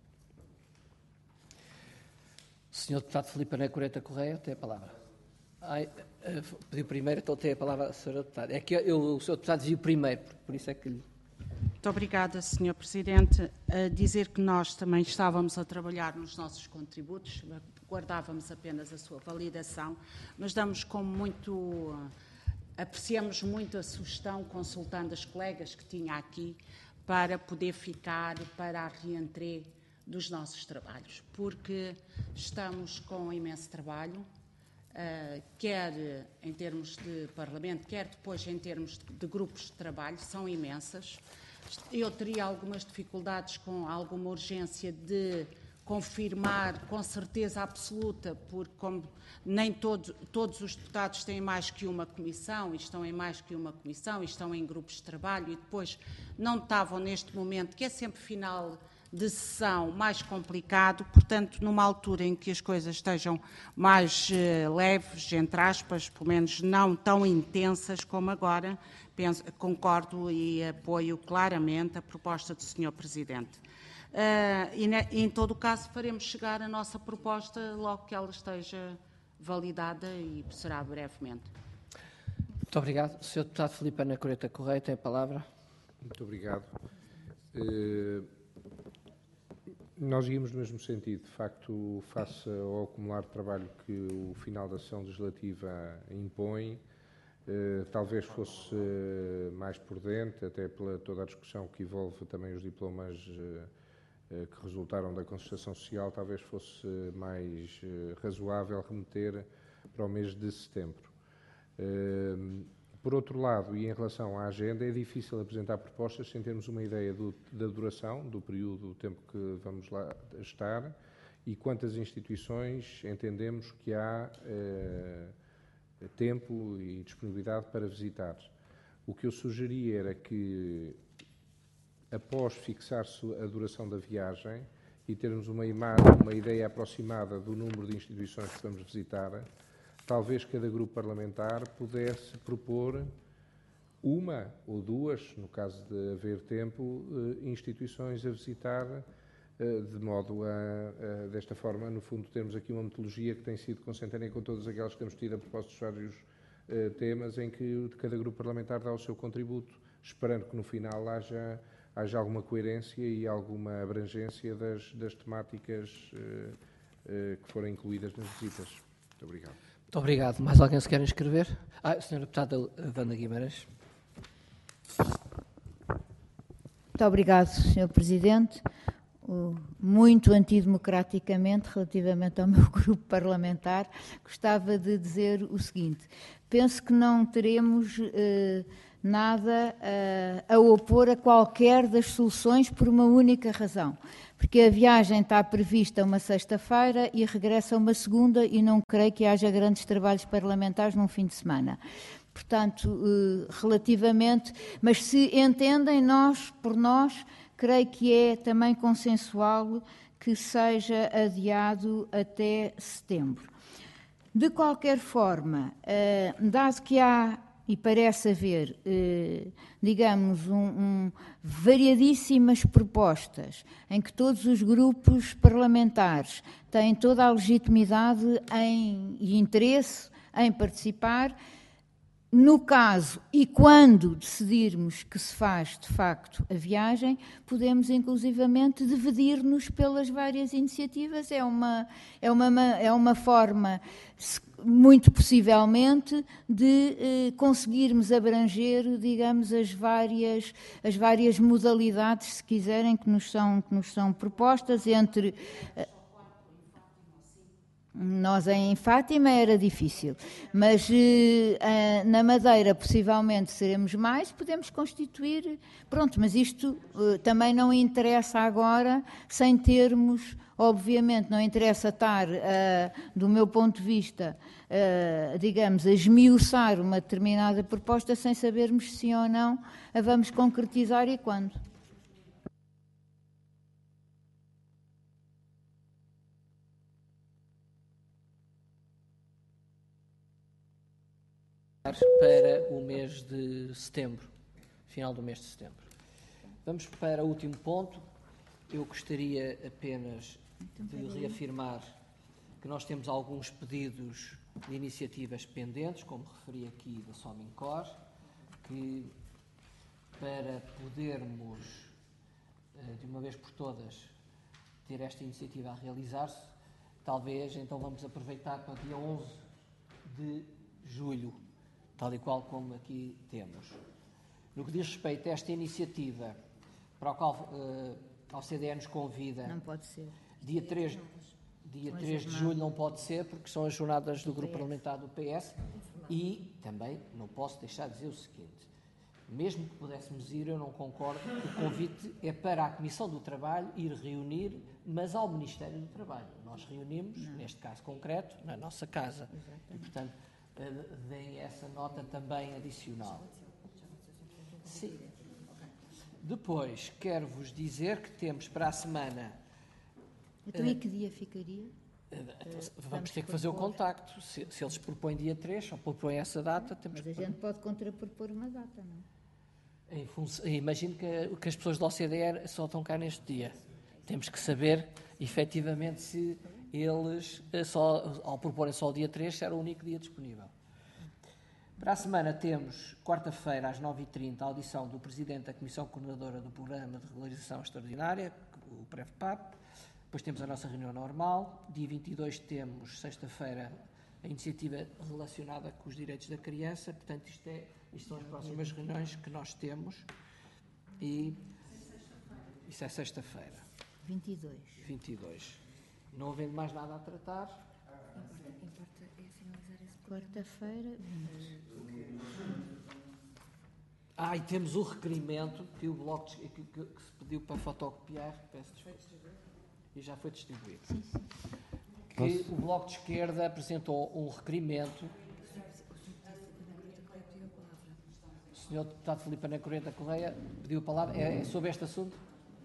senhor Deputado Filipe Ana Coreta Correia, tem a palavra. Ai, pediu primeiro, então tem a palavra a senhora Deputada. É que eu, o senhor Deputado viu primeiro, por isso é que lhe... Muito obrigada, senhor Presidente. A dizer que nós também estávamos a trabalhar nos nossos contributos, guardávamos apenas a sua validação, mas damos como muito... Apreciamos muito a sugestão, consultando as colegas que tinha aqui, para poder ficar para a reentrée dos nossos trabalhos, porque estamos com imenso trabalho, uh, quer em termos de Parlamento, quer depois em termos de, de grupos de trabalho, são imensas. Eu teria algumas dificuldades com alguma urgência de confirmar com certeza absoluta, porque como nem todo, todos os deputados têm mais que uma comissão, e estão em mais que uma comissão, e estão em grupos de trabalho, e depois não estavam neste momento, que é sempre final de sessão, mais complicado, portanto, numa altura em que as coisas estejam mais uh, leves, entre aspas, pelo menos não tão intensas como agora, penso, concordo e apoio claramente a proposta do senhor Presidente. Uh, e, ne, em todo o caso, faremos chegar a nossa proposta logo que ela esteja validada e será brevemente. Muito obrigado. senhor Deputado Filipe Ana Coreta Correia, tem a palavra. Muito obrigado. Uh, nós íamos no mesmo sentido. De facto, face ao acumular de trabalho que o final da sessão legislativa impõe, uh, talvez fosse uh, mais prudente, até pela toda a discussão que envolve também os diplomas uh, que resultaram da concertação social, talvez fosse mais uh, razoável remeter para o mês de setembro. Uh, por outro lado, e em relação à agenda, é difícil apresentar propostas sem termos uma ideia do, da duração, do período, do tempo que vamos lá estar e quantas instituições entendemos que há uh, tempo e disponibilidade para visitar. O que eu sugeria era que, após fixar-se a duração da viagem e termos uma, imagem, uma ideia aproximada do número de instituições que vamos visitar, talvez cada grupo parlamentar pudesse propor uma ou duas, no caso de haver tempo, instituições a visitar, de modo a, a desta forma, no fundo, termos aqui uma metodologia que tem sido concentrada com todas aquelas que temos tido a propósito dos vários temas, em que cada grupo parlamentar dá o seu contributo, esperando que no final haja haja alguma coerência e alguma abrangência das, das temáticas uh, uh, que foram incluídas nas visitas. Muito obrigado. Muito obrigado. Mais alguém se quer inscrever? Ah, senhora Deputada Wanda Guimarães. Muito obrigado, senhor Presidente. Muito antidemocraticamente, relativamente ao meu grupo parlamentar, gostava de dizer o seguinte. Penso que não teremos uh, nada uh, a opor a qualquer das soluções por uma única razão. Porque a viagem está prevista uma sexta-feira e regressa uma segunda e não creio que haja grandes trabalhos parlamentares num fim de semana. Portanto, uh, relativamente... Mas se entendem nós, por nós, creio que é também consensual que seja adiado até setembro. De qualquer forma, eh, dado que há, e parece haver, eh, digamos, um, um, variadíssimas propostas, em que todos os grupos parlamentares têm toda a legitimidade em, e interesse em participar, no caso e quando decidirmos que se faz de facto a viagem, podemos inclusivamente dividir-nos pelas várias iniciativas. É uma, é uma, é uma forma, muito possivelmente, de eh, conseguirmos abranger, digamos, as várias, as várias modalidades, se quiserem, que nos são, que nos são propostas entre... Eh, Nós em Fátima era difícil, mas eh, na Madeira possivelmente seremos mais, podemos constituir, pronto, mas isto eh, também não interessa agora, sem termos, obviamente, não interessa estar, eh, do meu ponto de vista, eh, digamos, a esmiuçar uma determinada proposta sem sabermos se ou não a vamos concretizar e quando. Para o mês de setembro, final do mês de setembro. Vamos para o último ponto. Eu gostaria apenas de reafirmar que nós temos alguns pedidos de iniciativas pendentes, como referi aqui da Somincor, que para podermos, de uma vez por todas, ter esta iniciativa a realizar-se, talvez então vamos aproveitar para o dia onze de julho, tal e qual como aqui temos. No que diz respeito a esta iniciativa, para a qual uh, ao C D E nos convida... Não pode ser. Dia três, dia três de julho não pode ser, porque são as jornadas do Grupo Parlamentar do P S, e também não posso deixar de dizer o seguinte, mesmo que pudéssemos ir, eu não concordo, o convite é para a Comissão do Trabalho ir reunir, mas ao Ministério do Trabalho. Nós reunimos, não. neste caso concreto, na nossa casa. Exatamente. E, portanto, deem essa nota também adicional. Sim. Depois, quero-vos dizer que temos para a semana... Então, uh, e que dia ficaria? Uh, vamos ter que fazer o contacto. Se, se eles propõem dia três, só propõem essa data... Temos Mas a que... gente pode contrapropor uma data, não? Em função, imagino que, que as pessoas da O C D E só estão cá neste dia. Temos que saber, efetivamente, se... eles, só, ao proporem só o dia três, era o único dia disponível. Para a semana temos, quarta-feira, às nove e trinta, a audição do Presidente da Comissão Coordenadora do Programa de Regularização Extraordinária, o PREVPAP. Depois temos a nossa reunião normal. Dia vinte e dois temos, sexta-feira, a iniciativa relacionada com os direitos da criança. Portanto, isto, é, isto são as próximas reuniões que nós temos. E isso é sexta-feira. vinte e dois. vinte e dois. Não havendo mais nada a tratar. Importa, importa é finalizar esse quarta-feira, vinte. Ah, e temos o requerimento que o Bloco de, que, que, que se pediu para fotocopiar. Peço desculpa. E já foi distribuído. Sim, sim. Que Posso? O Bloco de Esquerda apresentou um requerimento. O senhor Deputado Filipe Ana Correia da Correia pediu a palavra. É, é sobre este assunto?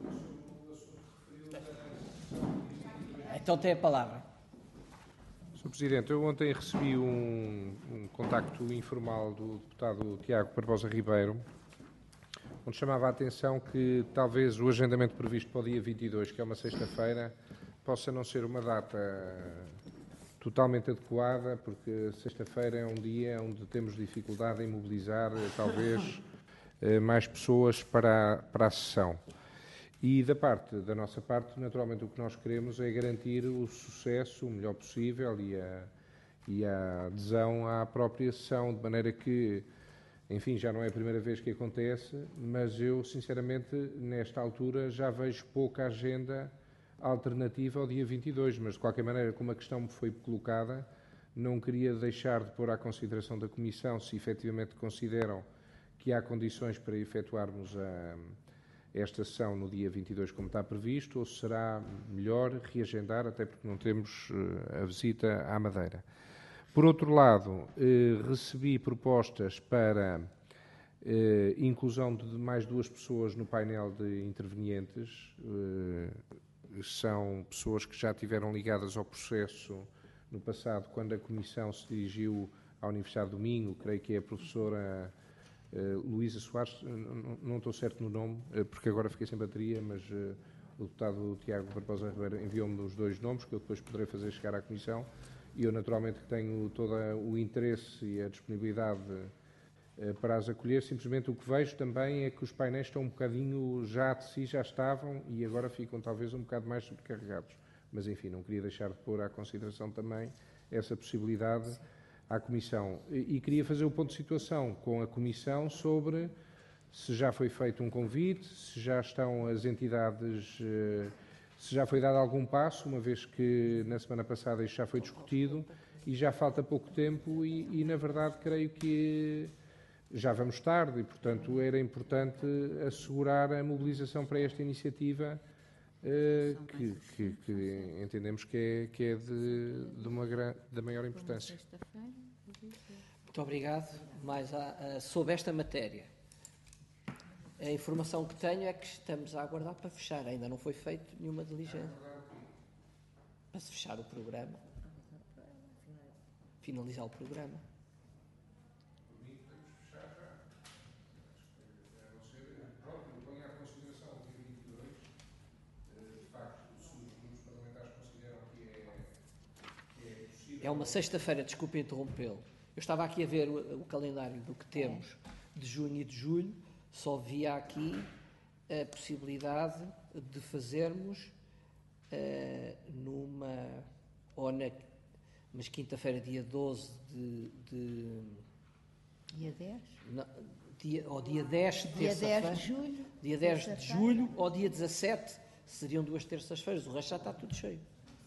Então tem a palavra. senhor Presidente, eu ontem recebi um, um contacto informal do deputado Tiago Barbosa Ribeiro, onde chamava a atenção que talvez o agendamento previsto para o dia vinte e dois, que é uma sexta-feira, possa não ser uma data totalmente adequada, porque sexta-feira é um dia onde temos dificuldade em mobilizar, talvez, mais pessoas para a, para a sessão. E da parte, da nossa parte, naturalmente o que nós queremos é garantir o sucesso o melhor possível e a, e a adesão à própria sessão, de maneira que, enfim, já não é a primeira vez que acontece, mas eu, sinceramente, nesta altura já vejo pouca agenda alternativa ao dia vinte e dois, mas de qualquer maneira, como a questão me foi colocada, não queria deixar de pôr à consideração da Comissão se efetivamente consideram que há condições para efetuarmos a esta sessão no dia vinte e dois como está previsto, ou será melhor reagendar, até porque não temos uh, a visita à Madeira. Por outro lado, uh, recebi propostas para uh, inclusão de mais duas pessoas no painel de intervenientes. Uh, são pessoas que já estiveram ligadas ao processo no passado, quando a Comissão se dirigiu à Universidade do Minho, creio que é a professora Uh, Luísa Soares, não, não estou certo no nome, uh, porque agora fiquei sem bateria, mas uh, o deputado Tiago Barbosa Ribeiro enviou-me os dois nomes, que eu depois poderei fazer chegar à Comissão, e eu naturalmente tenho todo o interesse e a disponibilidade para as acolher. Simplesmente o que vejo também é que os painéis estão um bocadinho já de si, já estavam, e agora ficam talvez um bocado mais sobrecarregados. Mas, enfim, não queria deixar de pôr à consideração também essa possibilidade à Comissão. E, e queria fazer o ponto de situação com a Comissão sobre se já foi feito um convite, se já estão as entidades, se já foi dado algum passo, uma vez que na semana passada isto já foi discutido e já falta pouco tempo e, e na verdade, creio que já vamos tarde e, portanto, era importante assegurar a mobilização para esta iniciativa eh, que, que, que entendemos que é, que é de, de uma gran, da maior importância. Muito obrigado. Mais a, a, sobre esta matéria, a informação que tenho é que estamos a aguardar para fechar. Ainda não foi feita nenhuma diligência para se fechar o programa, finalizar o programa. É uma sexta-feira, desculpe interrompê-lo. Eu estava aqui a ver o, o calendário do que temos de junho e de julho, só via aqui a possibilidade de fazermos uh, numa, ou na, mas quinta-feira, dia doze de... de dia dez? Não, dia, ou dia dez, dia dez de julho. Dia dez de julho ou dia dezassete, seriam duas terças-feiras, o resto já está tudo cheio.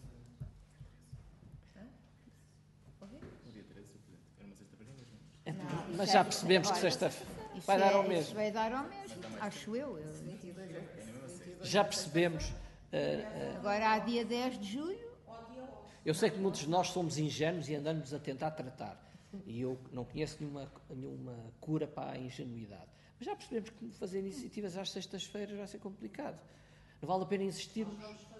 Não, mas já percebemos que sexta-feira vai dar ao mesmo. Vai dar ao mesmo, acho eu. eu. Já percebemos. Uh, uh, Agora há dia dez de julho. Eu sei que muitos de nós somos ingênuos e andamos a tentar tratar. E eu não conheço nenhuma, nenhuma cura para a ingenuidade. Mas já percebemos que fazer iniciativas às sextas-feiras vai ser complicado. Não vale a pena insistirmos.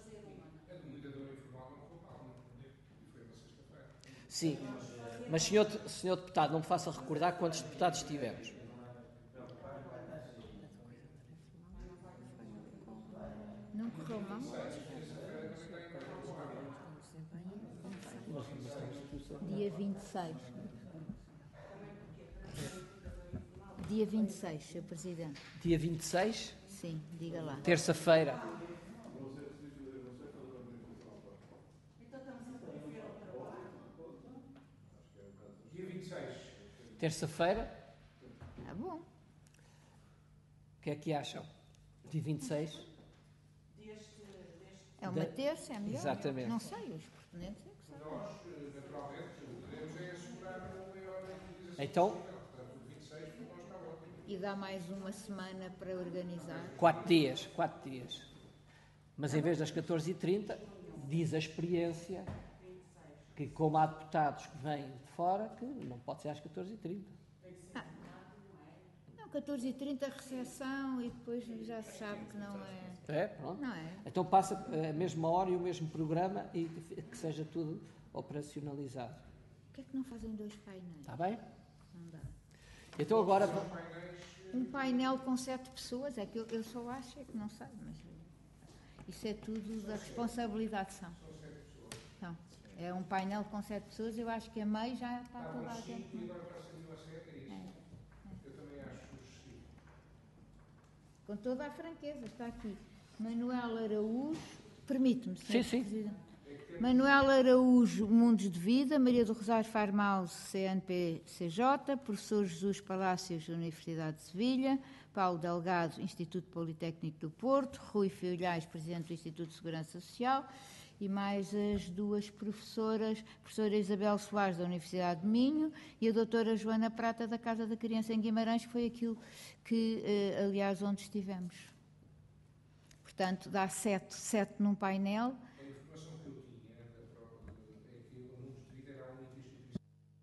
Sim. Mas, senhor, senhor deputado, não me faça recordar quantos deputados tivemos. Não correu mal? Dia vinte e seis. Dia vinte e seis, senhor Presidente. Dia vinte e seis? Sim, diga lá. Terça-feira. Terça-feira? Ah, bom. O que é que acham? Dia vinte e seis? É uma terça, é melhor? Exatamente. Não sei, os proponentes é que sabem. Nós, naturalmente, o que queremos é assegurar uma maior utilização. Então? Portanto, o vinte e seis para nós está ótimo. E dá mais uma semana para organizar? Quatro dias, quatro dias. Mas em vez das catorze e trinta, diz a experiência que, como há deputados que vêm de fora, que não pode ser às catorze e trinta. Ah, não, catorze e trinta recepção e depois já se sabe que não é. É, pronto. Não é? Então passa a mesma hora e o mesmo programa e que seja tudo operacionalizado. Por que é que não fazem dois painéis? Está bem? Não dá. Então agora... Um painel com sete pessoas, é que eu, eu só acho é que não sei, mas isso é tudo da responsabilidade são. Então, é um painel com sete pessoas, eu acho que a meio já está toda a gente. Com toda a franqueza, está aqui. Manuel Araújo, permite-me, senhor Sim, sim. Presidente. Manuel Araújo, Mundos de Vida, Maria do Rosário Farmaus, C N P C J, Professor Jesus Palácios, Universidade de Sevilha, Paulo Delgado, Instituto Politécnico do Porto, Rui Filhais, Presidente do Instituto de Segurança Social, e mais as duas professoras, a professora Isabel Soares, da Universidade de Minho, e a doutora Joana Prata, da Casa da Criança em Guimarães, que foi aquilo que, aliás, onde estivemos. Portanto, dá sete, sete num painel. A informação que eu tinha é que o Mundos de Vida era a única instituição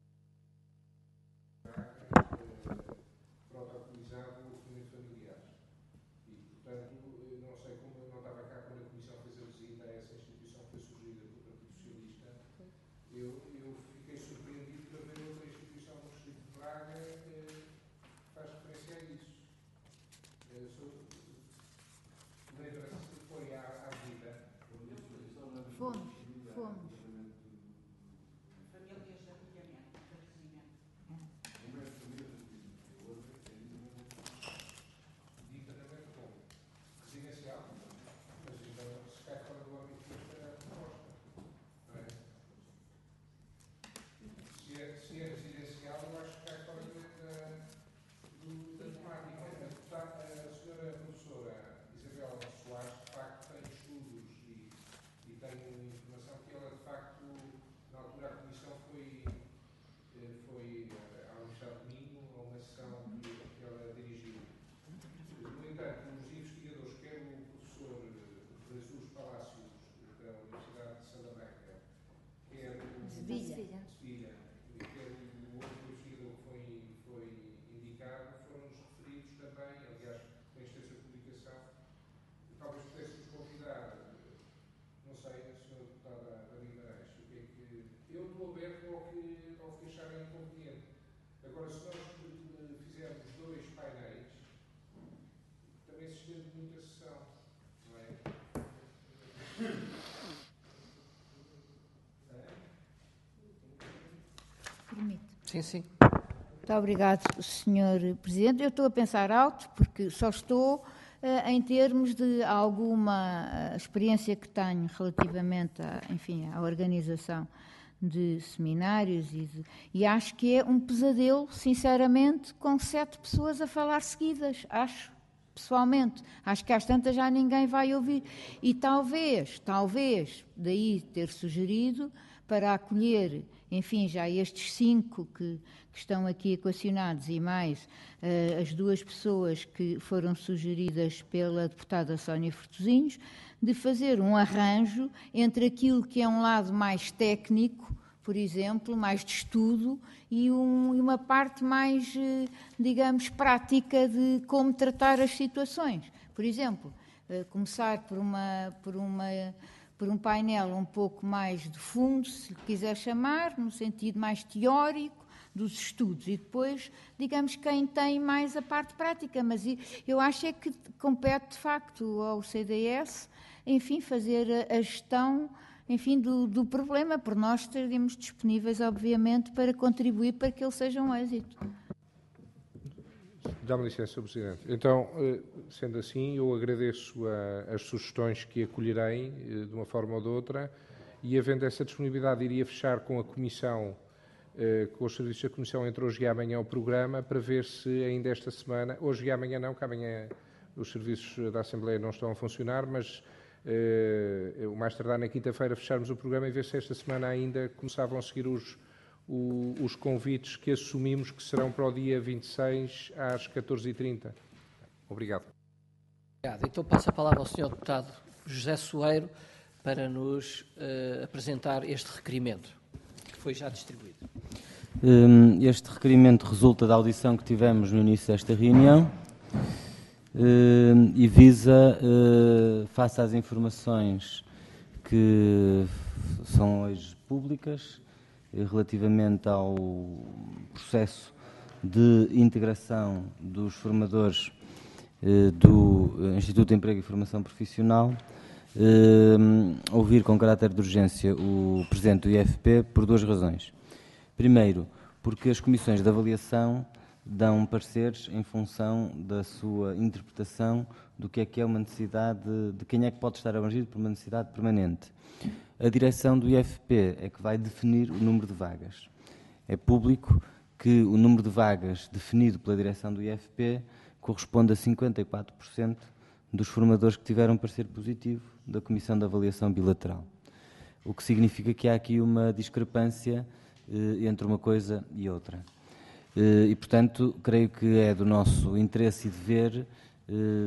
protocolizado o documento familiar. E, portanto, não sei como eu não estava cá quando a Comissão fez a visita a essa instituição que foi sugerida pelo Partido Socialista. Eu, eu fiquei surpreendido por haver outra instituição no Distrito de Braga que faz referência a isso. Lembra-se que foi à, à visita. Fomos, fomos. senhora deputada Ana Guimarães, o que é que eu estou aberto ao que, ao que acharem conveniente. Agora, se nós fizermos dois painéis, também se estende muito a sessão, não é? Permite. Sim, sim. Muito obrigado, senhor Presidente. Eu estou a pensar alto, porque só estou uh, em termos de alguma uh, experiência que tenho relativamente a, enfim, à organização de seminários e, de, e acho que é um pesadelo, sinceramente, com sete pessoas a falar seguidas, acho, pessoalmente. Acho que às tantas já ninguém vai ouvir. E talvez, talvez, daí ter sugerido para acolher, enfim, já estes cinco que, que estão aqui equacionados e mais uh, as duas pessoas que foram sugeridas pela deputada Sónia Fortuzinhos, de fazer um arranjo entre aquilo que é um lado mais técnico, por exemplo, mais de estudo, e, um, e uma parte mais, uh, digamos, prática de como tratar as situações. Por exemplo, uh, começar por uma... Por uma por um painel um pouco mais de fundo, se lhe quiser chamar, no sentido mais teórico dos estudos, e depois, digamos, quem tem mais a parte prática, mas eu acho é que compete, de facto, ao C D S, enfim, fazer a gestão, enfim, do, do problema, por nós estaríamos disponíveis, obviamente, para contribuir para que ele seja um êxito. Dá-me licença, senhor Presidente. Então, sendo assim, eu agradeço a, as sugestões que acolherei de uma forma ou de outra e, havendo essa disponibilidade, iria fechar com a Comissão, com os serviços da Comissão entre hoje e amanhã o programa, para ver se ainda esta semana, hoje e amanhã não, que amanhã os serviços da Assembleia não estão a funcionar, mas o mais tardar na quinta-feira fecharmos o programa e ver se esta semana ainda começavam a seguir os O, os convites que assumimos que serão para o dia vinte e seis às catorze e trinta. Obrigado. Obrigado. Então passo a palavra ao senhor deputado José Soeiro para nos uh, apresentar este requerimento, que foi já distribuído. Um, este requerimento resulta da audição que tivemos no início desta reunião um, e visa, uh, face às informações que são hoje públicas, relativamente ao processo de integração dos formadores eh, do Instituto de Emprego e Formação Profissional, eh, ouvir com caráter de urgência o Presidente do I F P por duas razões. Primeiro, porque as comissões de avaliação dão pareceres em função da sua interpretação do que é que é uma necessidade, de, de quem é que pode estar abrangido por uma necessidade permanente. A direção do I F P é que vai definir o número de vagas. É público que o número de vagas definido pela direção do I F P corresponde a cinquenta e quatro por cento dos formadores que tiveram parecer positivo da Comissão de Avaliação Bilateral. O que significa que há aqui uma discrepância eh, entre uma coisa e outra. Eh, e, portanto, creio que é do nosso interesse e dever, eh,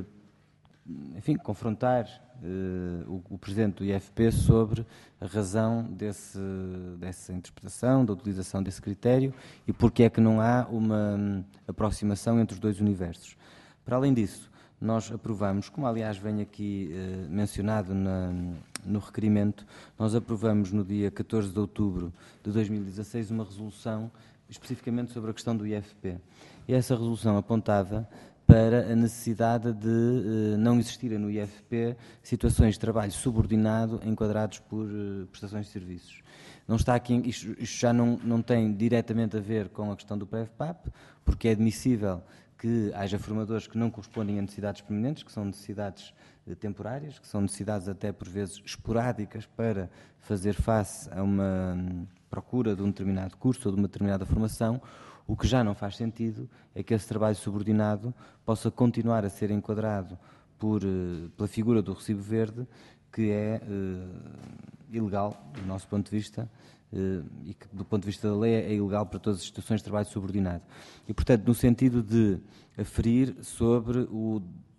enfim, confrontar Uh, o, o Presidente do I F P sobre a razão desse, dessa interpretação, da utilização desse critério e porque é que não há uma um, aproximação entre os dois universos. Para além disso, nós aprovamos, como aliás vem aqui uh, mencionado na, no requerimento, nós aprovamos no dia catorze de outubro de dois mil e dezasseis uma resolução especificamente sobre a questão do I F P. E essa resolução apontava para a necessidade de uh, não existirem no I F P situações de trabalho subordinado enquadrados por uh, prestações de serviços. Não está aqui, isto, isto já não, não tem diretamente a ver com a questão do PREVPAP, porque é admissível que haja formadores que não correspondem a necessidades permanentes, que são necessidades uh, temporárias, que são necessidades até por vezes esporádicas para fazer face a uma um, procura de um determinado curso ou de uma determinada formação. O que já não faz sentido é que esse trabalho subordinado possa continuar a ser enquadrado por, pela figura do recibo verde, que é uh, ilegal, do nosso ponto de vista, uh, e que, do ponto de vista da lei, é ilegal para todas as situações de trabalho subordinado. E, portanto, no sentido de aferir sobre o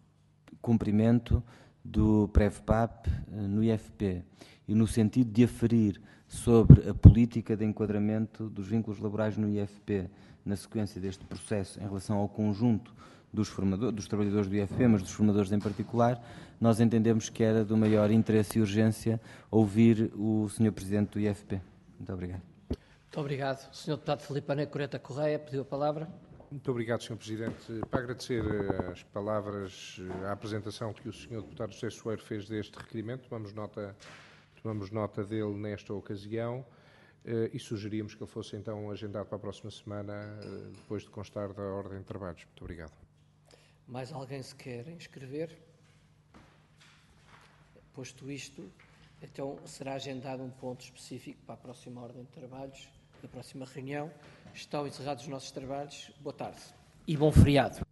cumprimento do PREVPAP uh, no I F P e no sentido de aferir sobre a política de enquadramento dos vínculos laborais no I F P, na sequência deste processo, em relação ao conjunto dos, formadores, dos trabalhadores do I F P, mas dos formadores em particular, nós entendemos que era do maior interesse e urgência ouvir o senhor Presidente do I F P. Muito obrigado. Muito obrigado. O senhor Deputado Filipe Ané Coreta Correia pediu a palavra. Muito obrigado, senhor Presidente. Para agradecer as palavras, a apresentação que o senhor Deputado José Soeiro fez deste requerimento, tomamos nota, tomamos nota dele nesta ocasião e sugeríamos que ele fosse então agendado para a próxima semana, depois de constar da ordem de trabalhos. Muito obrigado. Mais alguém se quer inscrever? Posto isto, então será agendado um ponto específico para a próxima ordem de trabalhos, da próxima reunião. Estão encerrados os nossos trabalhos. Boa tarde e bom feriado.